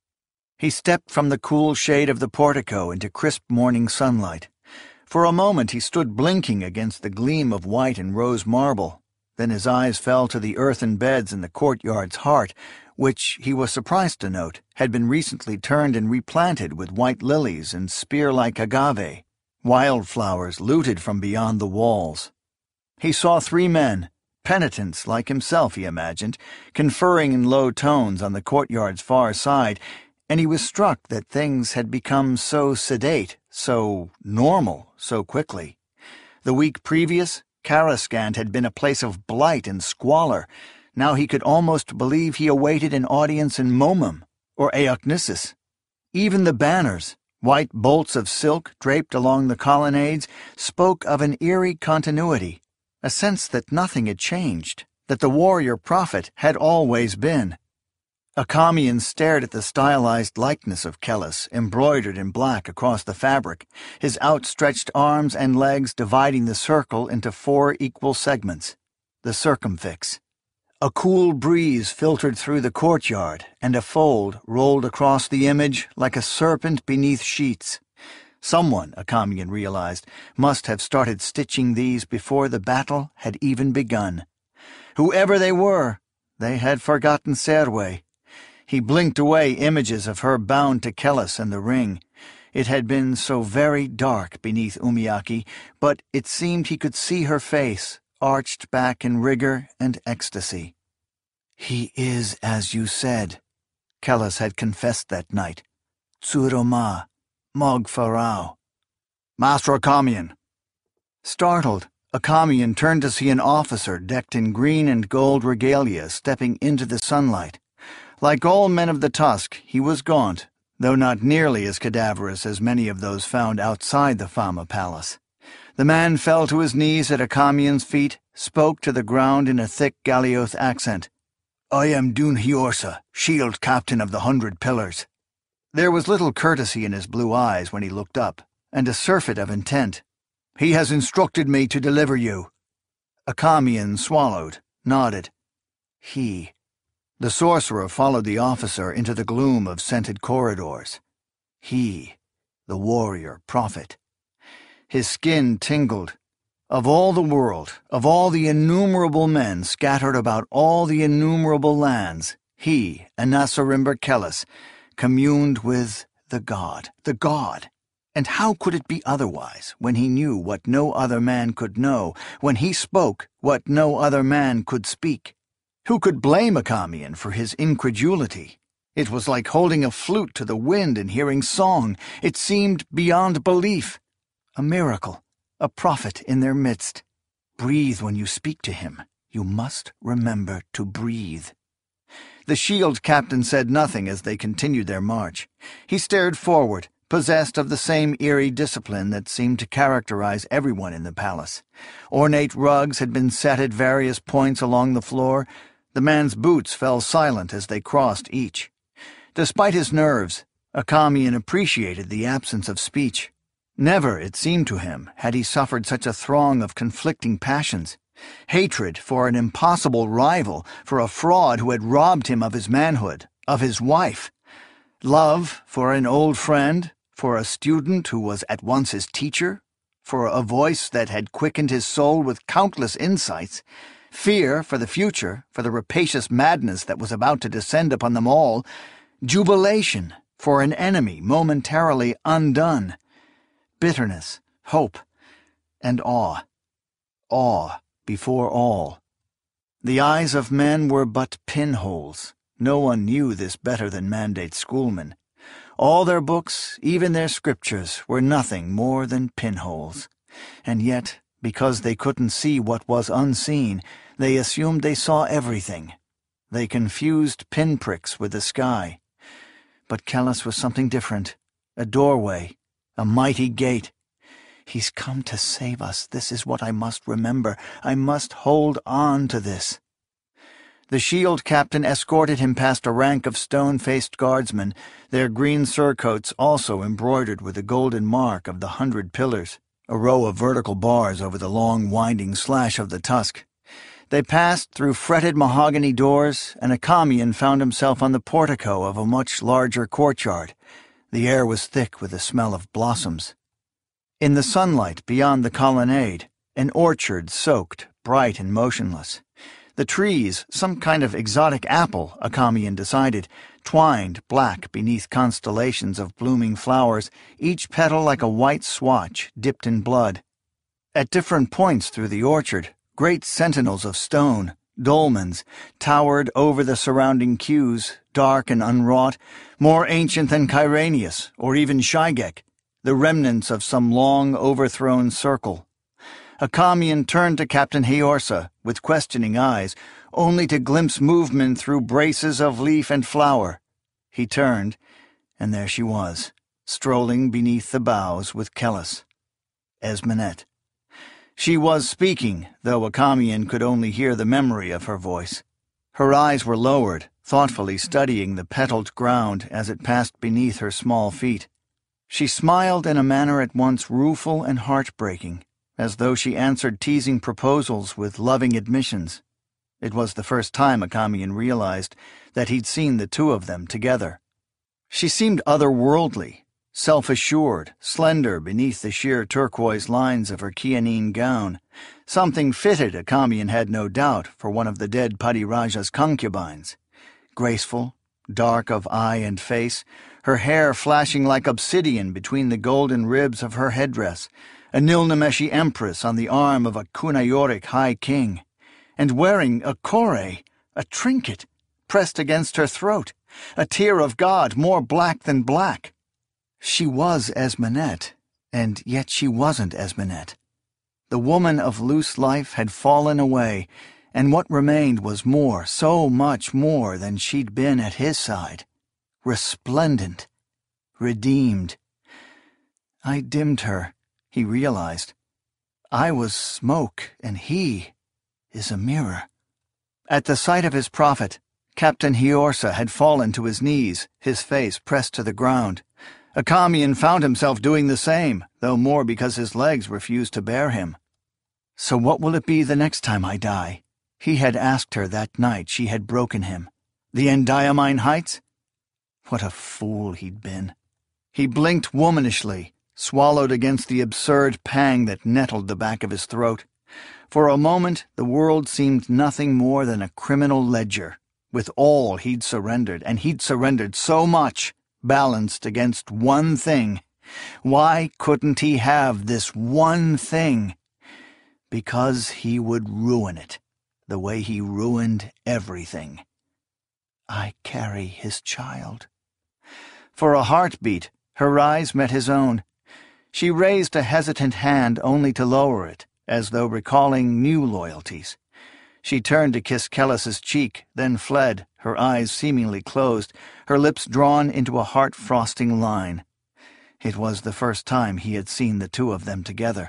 He stepped from the cool shade of the portico into crisp morning sunlight. For a moment he stood blinking against the gleam of white and rose marble. Then his eyes fell to the earthen beds in the courtyard's heart, which, he was surprised to note, had been recently turned and replanted with white lilies and spear-like agave, wildflowers looted from beyond the walls. He saw three men, penitents like himself, he imagined, conferring in low tones on the courtyard's far side, and he was struck that things had become so sedate, so normal, so quickly. The week previous, Karascand had been a place of blight and squalor. Now he could almost believe he awaited an audience in Momum or Eoknissus. Even the banners, white bolts of silk draped along the colonnades, spoke of an eerie continuity, a sense that nothing had changed, that the warrior prophet had always been. Akamian stared at the stylized likeness of Kellis, embroidered in black across the fabric, his outstretched arms and legs dividing the circle into four equal segments, the circumfix. A cool breeze filtered through the courtyard, and a fold rolled across the image like a serpent beneath sheets. Someone, Akamian realized, must have started stitching these before the battle had even begun. Whoever they were, they had forgotten Serwe. He blinked away images of her bound to Kellis and the ring. It had been so very dark beneath Umiaki, but it seemed he could see her face, arched back in rigor and ecstasy. He is as you said, Kellis had confessed that night. Tsuroma, Mog Farao. Master Akamian. Startled, Akamian turned to see an officer decked in green and gold regalia stepping into the sunlight. Like all men of the Tusk, he was gaunt, though not nearly as cadaverous as many of those found outside the Fama Palace. The man fell to his knees at Akamian's feet, spoke to the ground in a thick Galioth accent. I am Dun Hiorsa, shield captain of the Hundred Pillars. There was little courtesy in his blue eyes when he looked up, and a surfeit of intent. He has instructed me to deliver you. Akamian swallowed, nodded. He. The sorcerer followed the officer into the gloom of scented corridors. He, the warrior prophet. His skin tingled. Of all the world, of all the innumerable men scattered about all the innumerable lands, he, Anasarimber Kellis, communed with the god, the god. And how could it be otherwise when he knew what no other man could know, when he spoke what no other man could speak? Who could blame Akamian for his incredulity? It was like holding a flute to the wind and hearing song. It seemed beyond belief. A miracle, a prophet in their midst. Breathe when you speak to him. You must remember to breathe. The shield captain said nothing as they continued their march. He stared forward, possessed of the same eerie discipline that seemed to characterize everyone in the palace. Ornate rugs had been set at various points along the floor. The man's boots fell silent as they crossed each. Despite his nerves, Akamian appreciated the absence of speech. Never, it seemed to him, had he suffered such a throng of conflicting passions. Hatred for an impossible rival, for a fraud who had robbed him of his manhood, of his wife. Love for an old friend, for a student who was at once his teacher, for a voice that had quickened his soul with countless insights. Fear for the future, for the rapacious madness that was about to descend upon them all. Jubilation for an enemy momentarily undone. Bitterness, hope, and awe. Awe before all. The eyes of men were but pinholes. No one knew this better than Mandate schoolmen. All their books, even their scriptures, were nothing more than pinholes. And yet, because they couldn't see what was unseen, they assumed they saw everything. They confused pinpricks with the sky. But Kellis was something different. A doorway. A mighty gate. He's come to save us. This is what I must remember. I must hold on to this. The shield captain escorted him past a rank of stone-faced guardsmen, their green surcoats also embroidered with the golden mark of the Hundred Pillars, a row of vertical bars over the long, winding slash of the tusk. They passed through fretted mahogany doors, and Akamian found himself on the portico of a much larger courtyard. The air was thick with the smell of blossoms. In the sunlight beyond the colonnade, an orchard soaked, bright and motionless. The trees, some kind of exotic apple, Akamian decided, twined black beneath constellations of blooming flowers, each petal like a white swatch dipped in blood. At different points through the orchard, great sentinels of stone, dolmens, towered over the surrounding queues, dark and unwrought, more ancient than Kyranius, or even Shygek, the remnants of some long overthrown circle. Akamian turned to Captain Hiorsa with questioning eyes, only to glimpse movement through braces of leaf and flower. He turned, and there she was, strolling beneath the boughs with Kellis. Esmenet. She was speaking, though Akamian could only hear the memory of her voice. Her eyes were lowered, thoughtfully studying the petaled ground as it passed beneath her small feet. She smiled in a manner at once rueful and heartbreaking, as though she answered teasing proposals with loving admissions. It was the first time Akamian realized that he'd seen the two of them together. She seemed otherworldly, self-assured, slender beneath the sheer turquoise lines of her Kianine gown. Something fitted, Akamian had no doubt, for one of the dead Padi Raja's concubines. Graceful, dark of eye and face, her hair flashing like obsidian between the golden ribs of her headdress, a Nilnemeshi empress on the arm of a Kunayoric high king, and wearing a kore, a trinket, pressed against her throat, a tear of God more black than black. She was Esmenet, and yet she wasn't Esmenet. The woman of loose life had fallen away, and what remained was more, so much more than she'd been at his side. Resplendent. Redeemed. I dimmed her, he realized. I was smoke, and he is a mirror. At the sight of his prophet, Captain Hiorsa had fallen to his knees, his face pressed to the ground. Achameon found himself doing the same, though more because his legs refused to bear him. So what will it be the next time I die? He had asked her that night she had broken him. The Endiamine Heights? What a fool he'd been. He blinked womanishly, swallowed against the absurd pang that nettled the back of his throat. For a moment the world seemed nothing more than a criminal ledger, with all he'd surrendered, and he'd surrendered so much, balanced against one thing. Why couldn't he have this one thing? Because he would ruin it, the way he ruined everything. I carry his child. For a heartbeat, her eyes met his own. She raised a hesitant hand only to lower it, as though recalling new loyalties. She turned to kiss Kellus's cheek, then fled, her eyes seemingly closed, her lips drawn into a heart-frosting line. It was the first time he had seen the two of them together.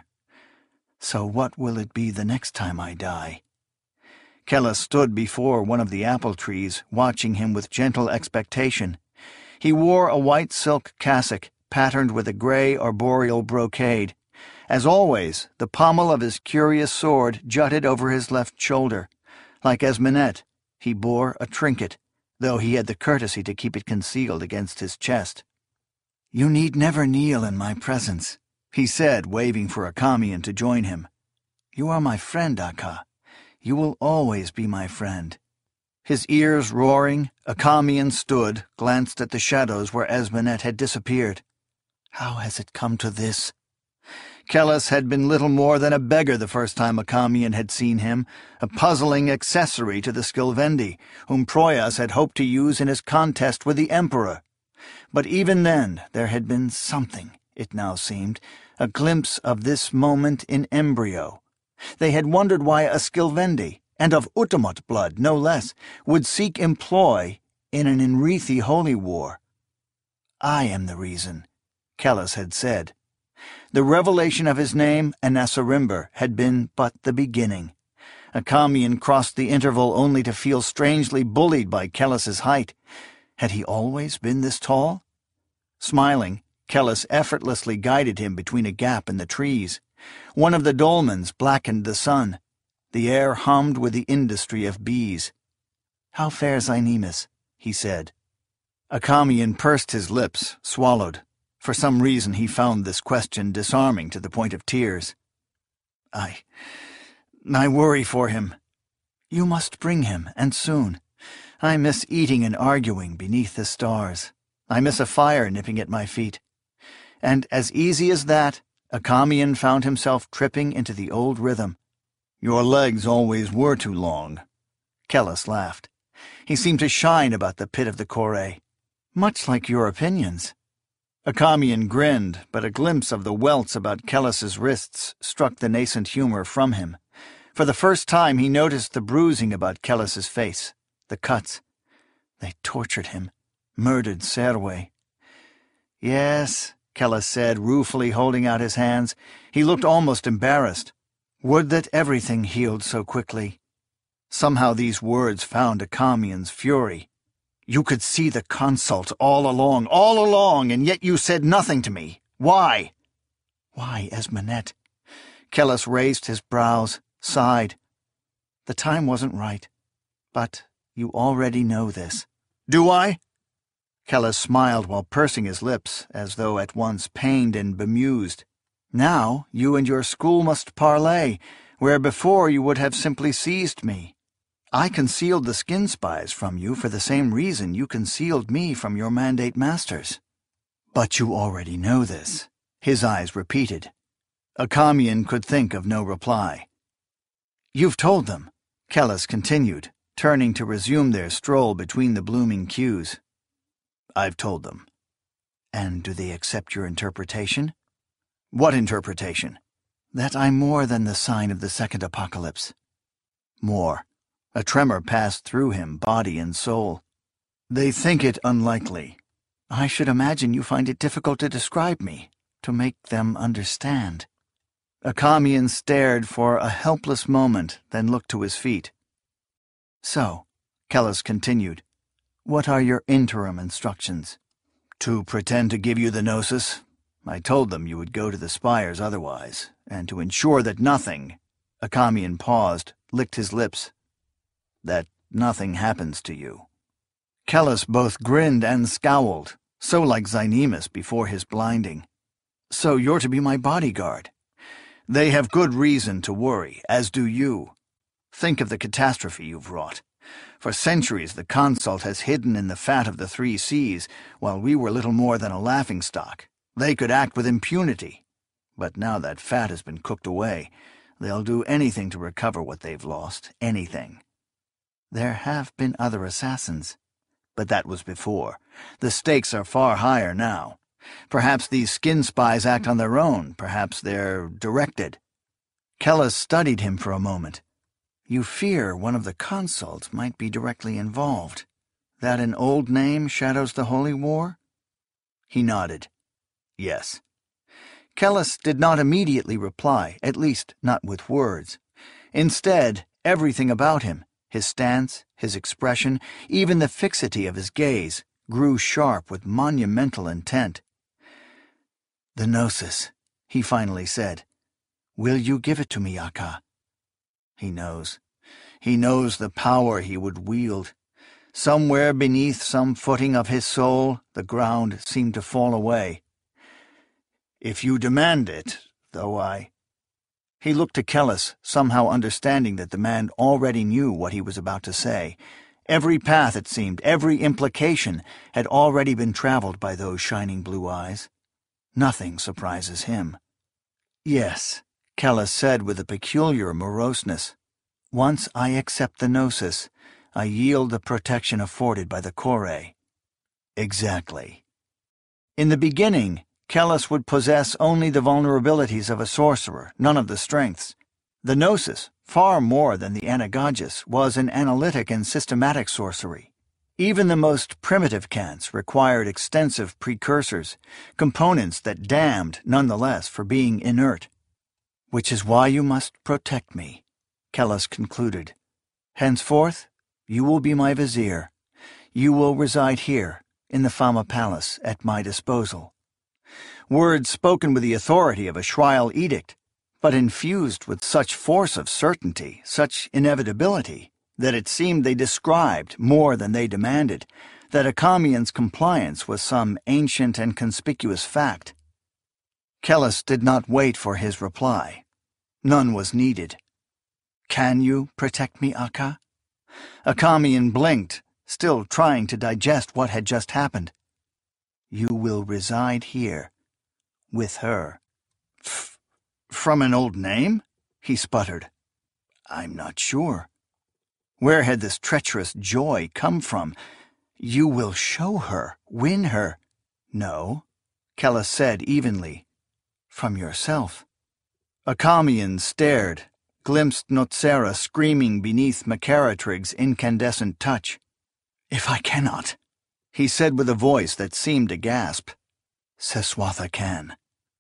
So what will it be the next time I die? Kellus stood before one of the apple trees, watching him with gentle expectation. He wore a white silk cassock, patterned with a gray arboreal brocade. As always, the pommel of his curious sword jutted over his left shoulder. Like Esmenet, he bore a trinket, though he had the courtesy to keep it concealed against his chest. "You need never kneel in my presence," he said, waving for Achameon to join him. "You are my friend, Akka. You will always be my friend." His ears roaring, Achameon stood, glanced at the shadows where Esmenet had disappeared. How has it come to this? Kellus had been little more than a beggar the first time Achameon had seen him, a puzzling accessory to the Skilvendi, whom Proyas had hoped to use in his contest with the Emperor. But even then there had been something, it now seemed, a glimpse of this moment in embryo. They had wondered why a Skilvendi, and of Utamot blood no less, would seek employ in an Enrithi holy war. "I am the reason," Kellus had said. The revelation of his name, Anasarimber, had been but the beginning. Achameon crossed the interval only to feel strangely bullied by Kellus's height. Had he always been this tall? Smiling, Kellus effortlessly guided him between a gap in the trees. One of the dolmens blackened the sun. The air hummed with the industry of bees. "How fares Ainemus?" he said. Achameon pursed his lips, swallowed. For some reason he found this question disarming to the point of tears. I... I worry for him. You must bring him, and soon. I miss eating and arguing beneath the stars. I miss a fire nipping at my feet. And as easy as that, Achameon found himself tripping into the old rhythm. Your legs always were too long. Kellus laughed. He seemed to shine about the pit of the Corée. Much like your opinions. Achameon grinned, but a glimpse of the welts about Kellus's wrists struck the nascent humor from him. For the first time he noticed the bruising about Kellus's face, the cuts. They tortured him, murdered Serwe. Yes, Kellus said, ruefully holding out his hands. He looked almost embarrassed. Would that everything healed so quickly. Somehow these words found Achameon's fury. You could see the consult all along, all along, and yet you said nothing to me. Why? Why, Esmenet? Kellus raised his brows, sighed. The time wasn't right. But you already know this. Do I? Kellus smiled while pursing his lips, as though at once pained and bemused. Now you and your school must parley, where before you would have simply seized me. I concealed the skin spies from you for the same reason you concealed me from your mandate masters. But you already know this, his eyes repeated. Achameon could think of no reply. You've told them, Kellus continued, turning to resume their stroll between the blooming cues. "I've told them." "And do they accept your interpretation?" "What interpretation?" "That I'm more than the sign of the second apocalypse." "More." A tremor passed through him, body and soul. "They think it unlikely." "I should imagine you find it difficult to describe me, to make them understand." Achamian stared for a helpless moment, then looked to his feet. "So," Kellis continued, "what are your interim instructions?" "To pretend to give you the gnosis. I told them you would go to the spires otherwise, and to ensure that nothing—" Achamian paused, licked his lips. "That nothing happens to you." Kellis both grinned and scowled, so like Zynemus before his blinding. "So you're to be my bodyguard?" "They have good reason to worry, as do you. Think of the catastrophe you've wrought. For centuries the consult has hidden in the fat of the three seas, while we were little more than a laughingstock. They could act with impunity. But now that fat has been cooked away, they'll do anything to recover what they've lost, anything." "There have been other assassins." "But that was before. The stakes are far higher now. Perhaps these skin spies act on their own, perhaps they're directed." Kellis studied him for a moment. "You fear one of the consuls might be directly involved. That an old name shadows the Holy War?" He nodded. "Yes." Kellis did not immediately reply, at least not with words. Instead, everything about him, his stance, his expression, even the fixity of his gaze, grew sharp with monumental intent. "The gnosis," he finally said. "Will you give it to me, Akka?" He knows. He knows the power he would wield. Somewhere beneath some footing of his soul, the ground seemed to fall away. "If you demand it, though I—" He looked to Kellis, somehow understanding that the man already knew what he was about to say. Every path, it seemed, every implication, had already been traveled by those shining blue eyes. Nothing surprises him. "Yes," Kellis said with a peculiar moroseness. "Once I accept the gnosis, I yield the protection afforded by the Kore." "Exactly." In the beginning, Kellis would possess only the vulnerabilities of a sorcerer, none of the strengths. The gnosis, far more than the anagogus, was an analytic and systematic sorcery. Even the most primitive cants required extensive precursors, components that damned, nonetheless, for being inert. "Which is why you must protect me," Kellis concluded. "Henceforth, you will be my vizier. You will reside here, in the Fama Palace, at my disposal." Words spoken with the authority of a Shrial edict, but infused with such force of certainty, such inevitability, that it seemed they described more than they demanded, that Achamian's compliance was some ancient and conspicuous fact. Kellis did not wait for his reply. None was needed. "Can you protect me, Akka?" Achamian blinked, still trying to digest what had just happened. "You will reside here, with her." F from an old name?" he sputtered. "I'm not sure." Where had this treacherous joy come from? "You will show her, win her." "No," Kellis said evenly. "From yourself." Achamian stared, glimpsed Notsera screaming beneath Macaratrig's incandescent touch. "If I cannot," he said with a voice that seemed to gasp, "Seswatha can."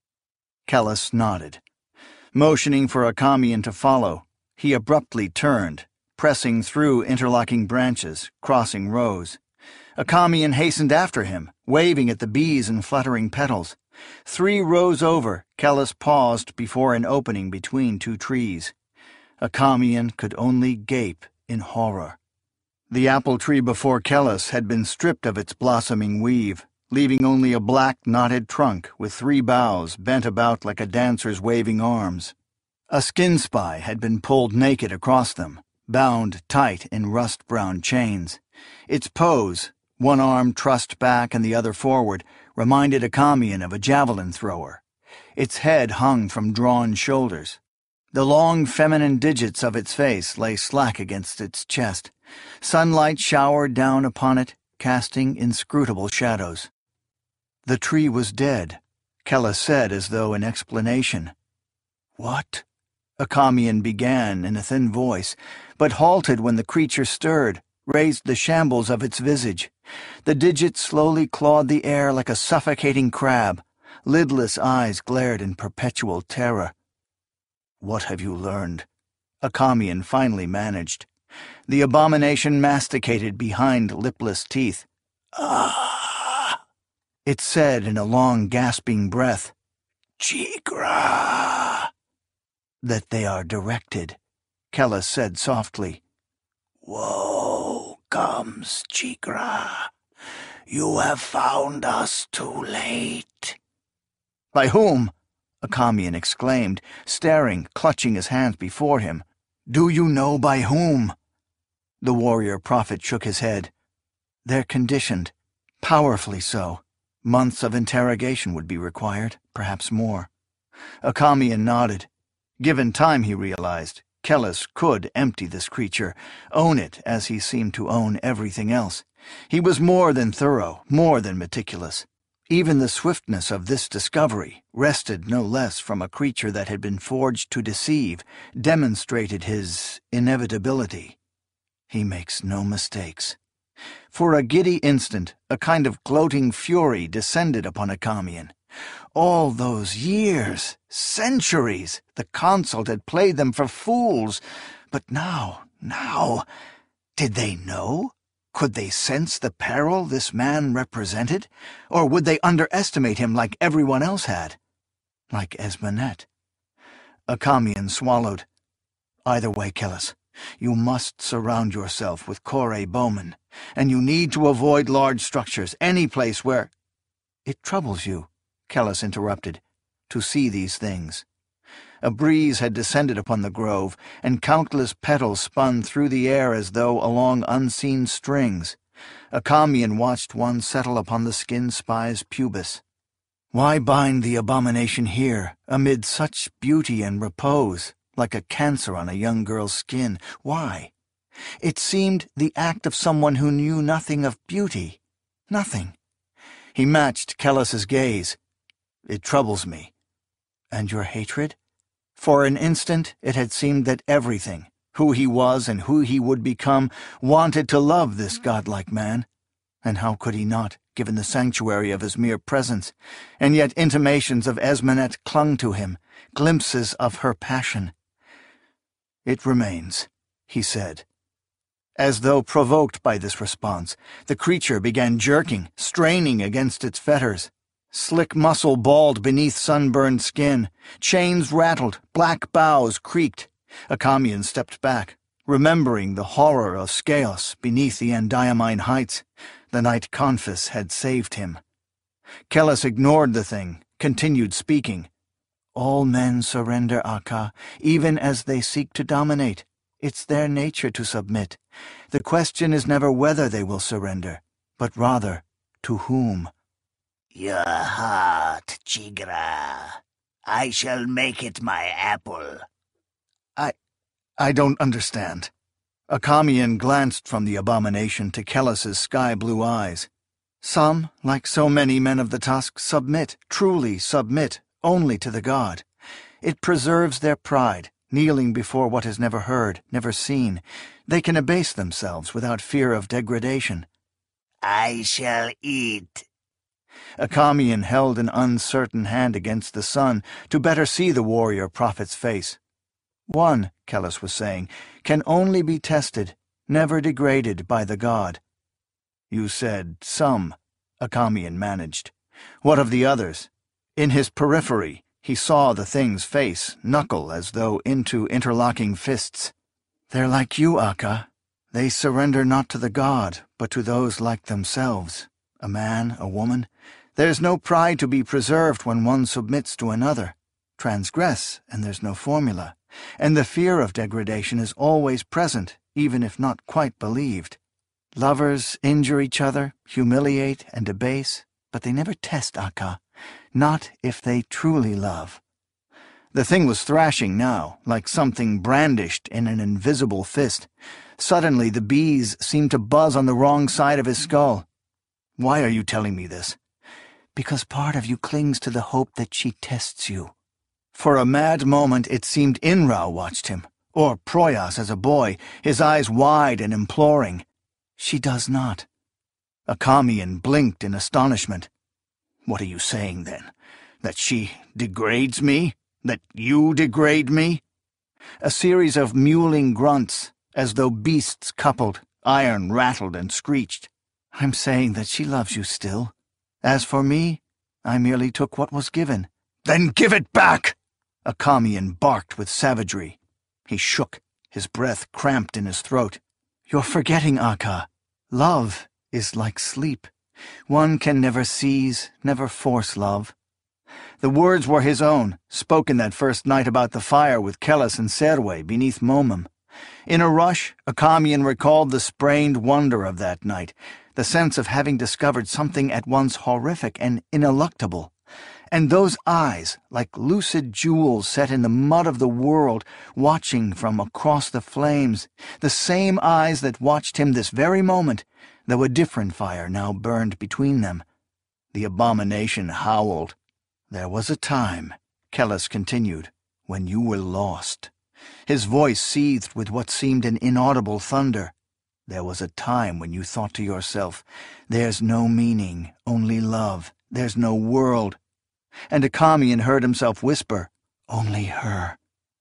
Kellis nodded. Motioning for Achamian to follow, he abruptly turned, pressing through interlocking branches, crossing rows. Achamian hastened after him, waving at the bees and fluttering petals. Three rows over, Kellis paused before an opening between two trees. Achamian could only gape in horror. The apple tree before Kellis had been stripped of its blossoming weave, leaving only a black knotted trunk with three boughs bent about like a dancer's waving arms. A skin spy had been pulled naked across them, bound tight in rust-brown chains. Its pose, one arm trussed back and the other forward, reminded Achamian of a javelin thrower. Its head hung from drawn shoulders. The long feminine digits of its face lay slack against its chest. Sunlight showered down upon it, casting inscrutable shadows. The tree was dead, Kella said as though in explanation. "What?" Akamian began in a thin voice, but halted when the creature stirred, raised the shambles of its visage. The digit slowly clawed the air like a suffocating crab. Lidless eyes glared in perpetual terror. "What have you learned?" Akamian finally managed. The abomination masticated behind lipless teeth. "Ah!" it said in a long, gasping breath. "Chigra!" "That they are directed," Kella said softly. "Woe comes, Chigra. You have found us too late." "By whom?" Akamian exclaimed, staring, clutching his hands before him. "Do you know by whom?" The warrior prophet shook his head. "They're conditioned, powerfully so. Months of interrogation would be required, perhaps more." Akamian nodded. Given time, he realized, Kellis could empty this creature, own it as he seemed to own everything else. He was more than thorough, more than meticulous. Even the swiftness of this discovery, wrested no less from a creature that had been forged to deceive, demonstrated his inevitability. He makes no mistakes. For a giddy instant, a kind of gloating fury descended upon Akamian. All those years, centuries, the consult had played them for fools. But now, now, did they know? Could they sense the peril this man represented? Or would they underestimate him like everyone else had? Like Esmenet? Akamian swallowed. "Either way, Kellis, you must surround yourself with Kore bowmen, and you need to avoid large structures, any place where—" "It troubles you," Kellis interrupted, "to see these things." A breeze had descended upon the grove, and countless petals spun through the air as though along unseen strings. Akamian watched one settle upon the skin spy's pubis. Why bind the abomination here, amid such beauty and repose, like a cancer on a young girl's skin? Why? It seemed the act of someone who knew nothing of beauty. Nothing. He matched Kellis's gaze. "It troubles me." "And your hatred?" For an instant it had seemed that everything, who he was and who he would become, wanted to love this godlike man. And how could he not, given the sanctuary of his mere presence? And yet intimations of Esmenet clung to him, glimpses of her passion. "It remains," he said. As though provoked by this response, the creature began jerking, straining against its fetters. Slick muscle balled beneath sunburned skin. Chains rattled, black boughs creaked. Akamian stepped back, remembering the horror of Skeos beneath the Endiamine heights. The night Confus had saved him. Kellis ignored the thing, continued speaking. "All men surrender, Akka, even as they seek to dominate. It's their nature to submit. The question is never whether they will surrender, but rather, to whom." "Your heart, Chigra. I shall make it my apple." I... I don't understand." Akamian glanced from the abomination to Kellis's sky-blue eyes. "Some, like so many men of the Tusk, submit, truly submit, only to the god. It preserves their pride, kneeling before what is never heard, never seen. They can abase themselves without fear of degradation." "I shall eat." Akamian held an uncertain hand against the sun to better see the warrior prophet's face. "One," Kellis was saying, "can only be tested, never degraded by the god." "You said some," Akamian managed. "What of the others?" In his periphery, he saw the thing's face knuckle as though into interlocking fists. "They're like you, Akka. They surrender not to the god, but to those like themselves. A man, a woman. There's no pride to be preserved when one submits to another. Transgress, and there's no formula. And the fear of degradation is always present, even if not quite believed. Lovers injure each other, humiliate and debase, but they never test, Akka. Not if they truly love." The thing was thrashing now, like something brandished in an invisible fist. Suddenly the bees seemed to buzz on the wrong side of his skull. "Why are you telling me this?" "Because part of you clings to the hope that she tests you." For a mad moment it seemed Inrao watched him, or Proyas as a boy, his eyes wide and imploring. "She does not." Akamian blinked in astonishment. "What are you saying, then? That she degrades me? That you degrade me?" A series of mewling grunts, as though beasts coupled, iron rattled and screeched. "I'm saying that she loves you still. As for me, I merely took what was given." "Then give it back!" Akamian barked with savagery. He shook, his breath cramped in his throat. "You're forgetting, Akka. Love is like sleep. One can never seize, never force love." The words were his own, spoken that first night about the fire with Kellas and Serwe beneath Momum. In a rush, Akamian recalled the sprained wonder of that night, the sense of having discovered something at once horrific and ineluctable. And those eyes, like lucid jewels set in the mud of the world, watching from across the flames, the same eyes that watched him this very moment, though a different fire now burned between them. The abomination howled. "There was a time," Kellas continued, "when you were lost." His voice seethed with what seemed an inaudible thunder. "There was a time when you thought to yourself, 'There's no meaning, only love. There's no world.'" And Akamian heard himself whisper, "Only her."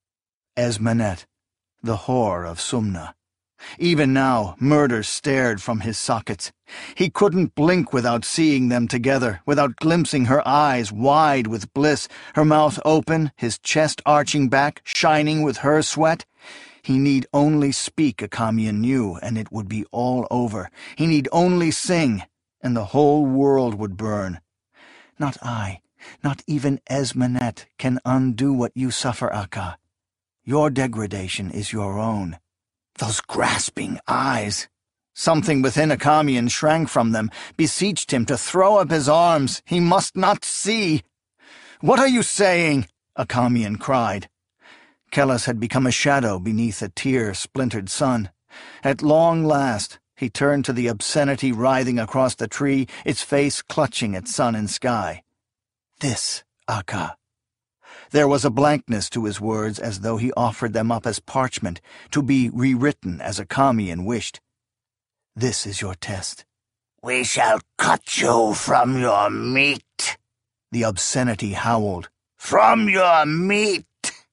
Esmenet, the whore of Sumna. Even now, murder stared from his sockets. He couldn't blink without seeing them together, without glimpsing her eyes wide with bliss, her mouth open, his chest arching back, shining with her sweat. He need only speak, Akamian knew, and it would be all over. He need only sing, and the whole world would burn. "Not I, not even Esmenet, can undo what you suffer, Akka. Your degradation is your own." Those grasping eyes! Something within Akamian shrank from them, beseeched him to throw up his arms. He must not see. "What are you saying?" Akamian cried. Kellas had become a shadow beneath a tear-splintered sun. At long last, he turned to the obscenity writhing across the tree, its face clutching at sun and sky. "This, Akka." There was a blankness to his words, as though he offered them up as parchment, to be rewritten as Akamian wished. "This is your test." "We shall cut you from your meat," the obscenity howled. "From your meat."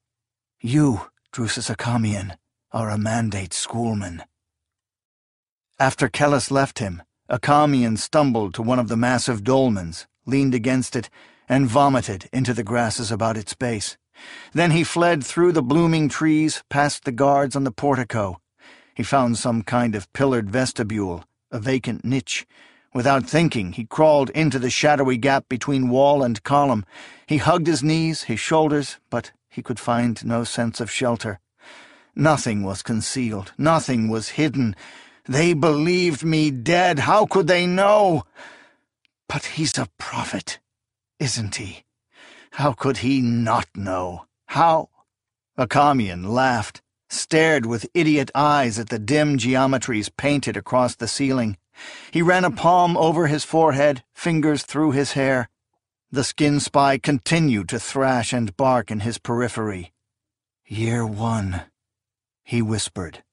"You, Drusus Akamian, are a mandate schoolman." After Kellas left him, Akamian stumbled to one of the massive dolmens, leaned against it, and vomited into the grasses about its base. Then he fled through the blooming trees, past the guards on the portico. He found some kind of pillared vestibule, a vacant niche. Without thinking, he crawled into the shadowy gap between wall and column. He hugged his knees, his shoulders, but he could find no sense of shelter. Nothing was concealed, nothing was hidden. They believed me dead. How could they know? But he's a prophet, isn't he? How could he not know? How? Akamian laughed, stared with idiot eyes at the dim geometries painted across the ceiling. He ran a palm over his forehead, fingers through his hair. The skin spy continued to thrash and bark in his periphery. "Year one," he whispered.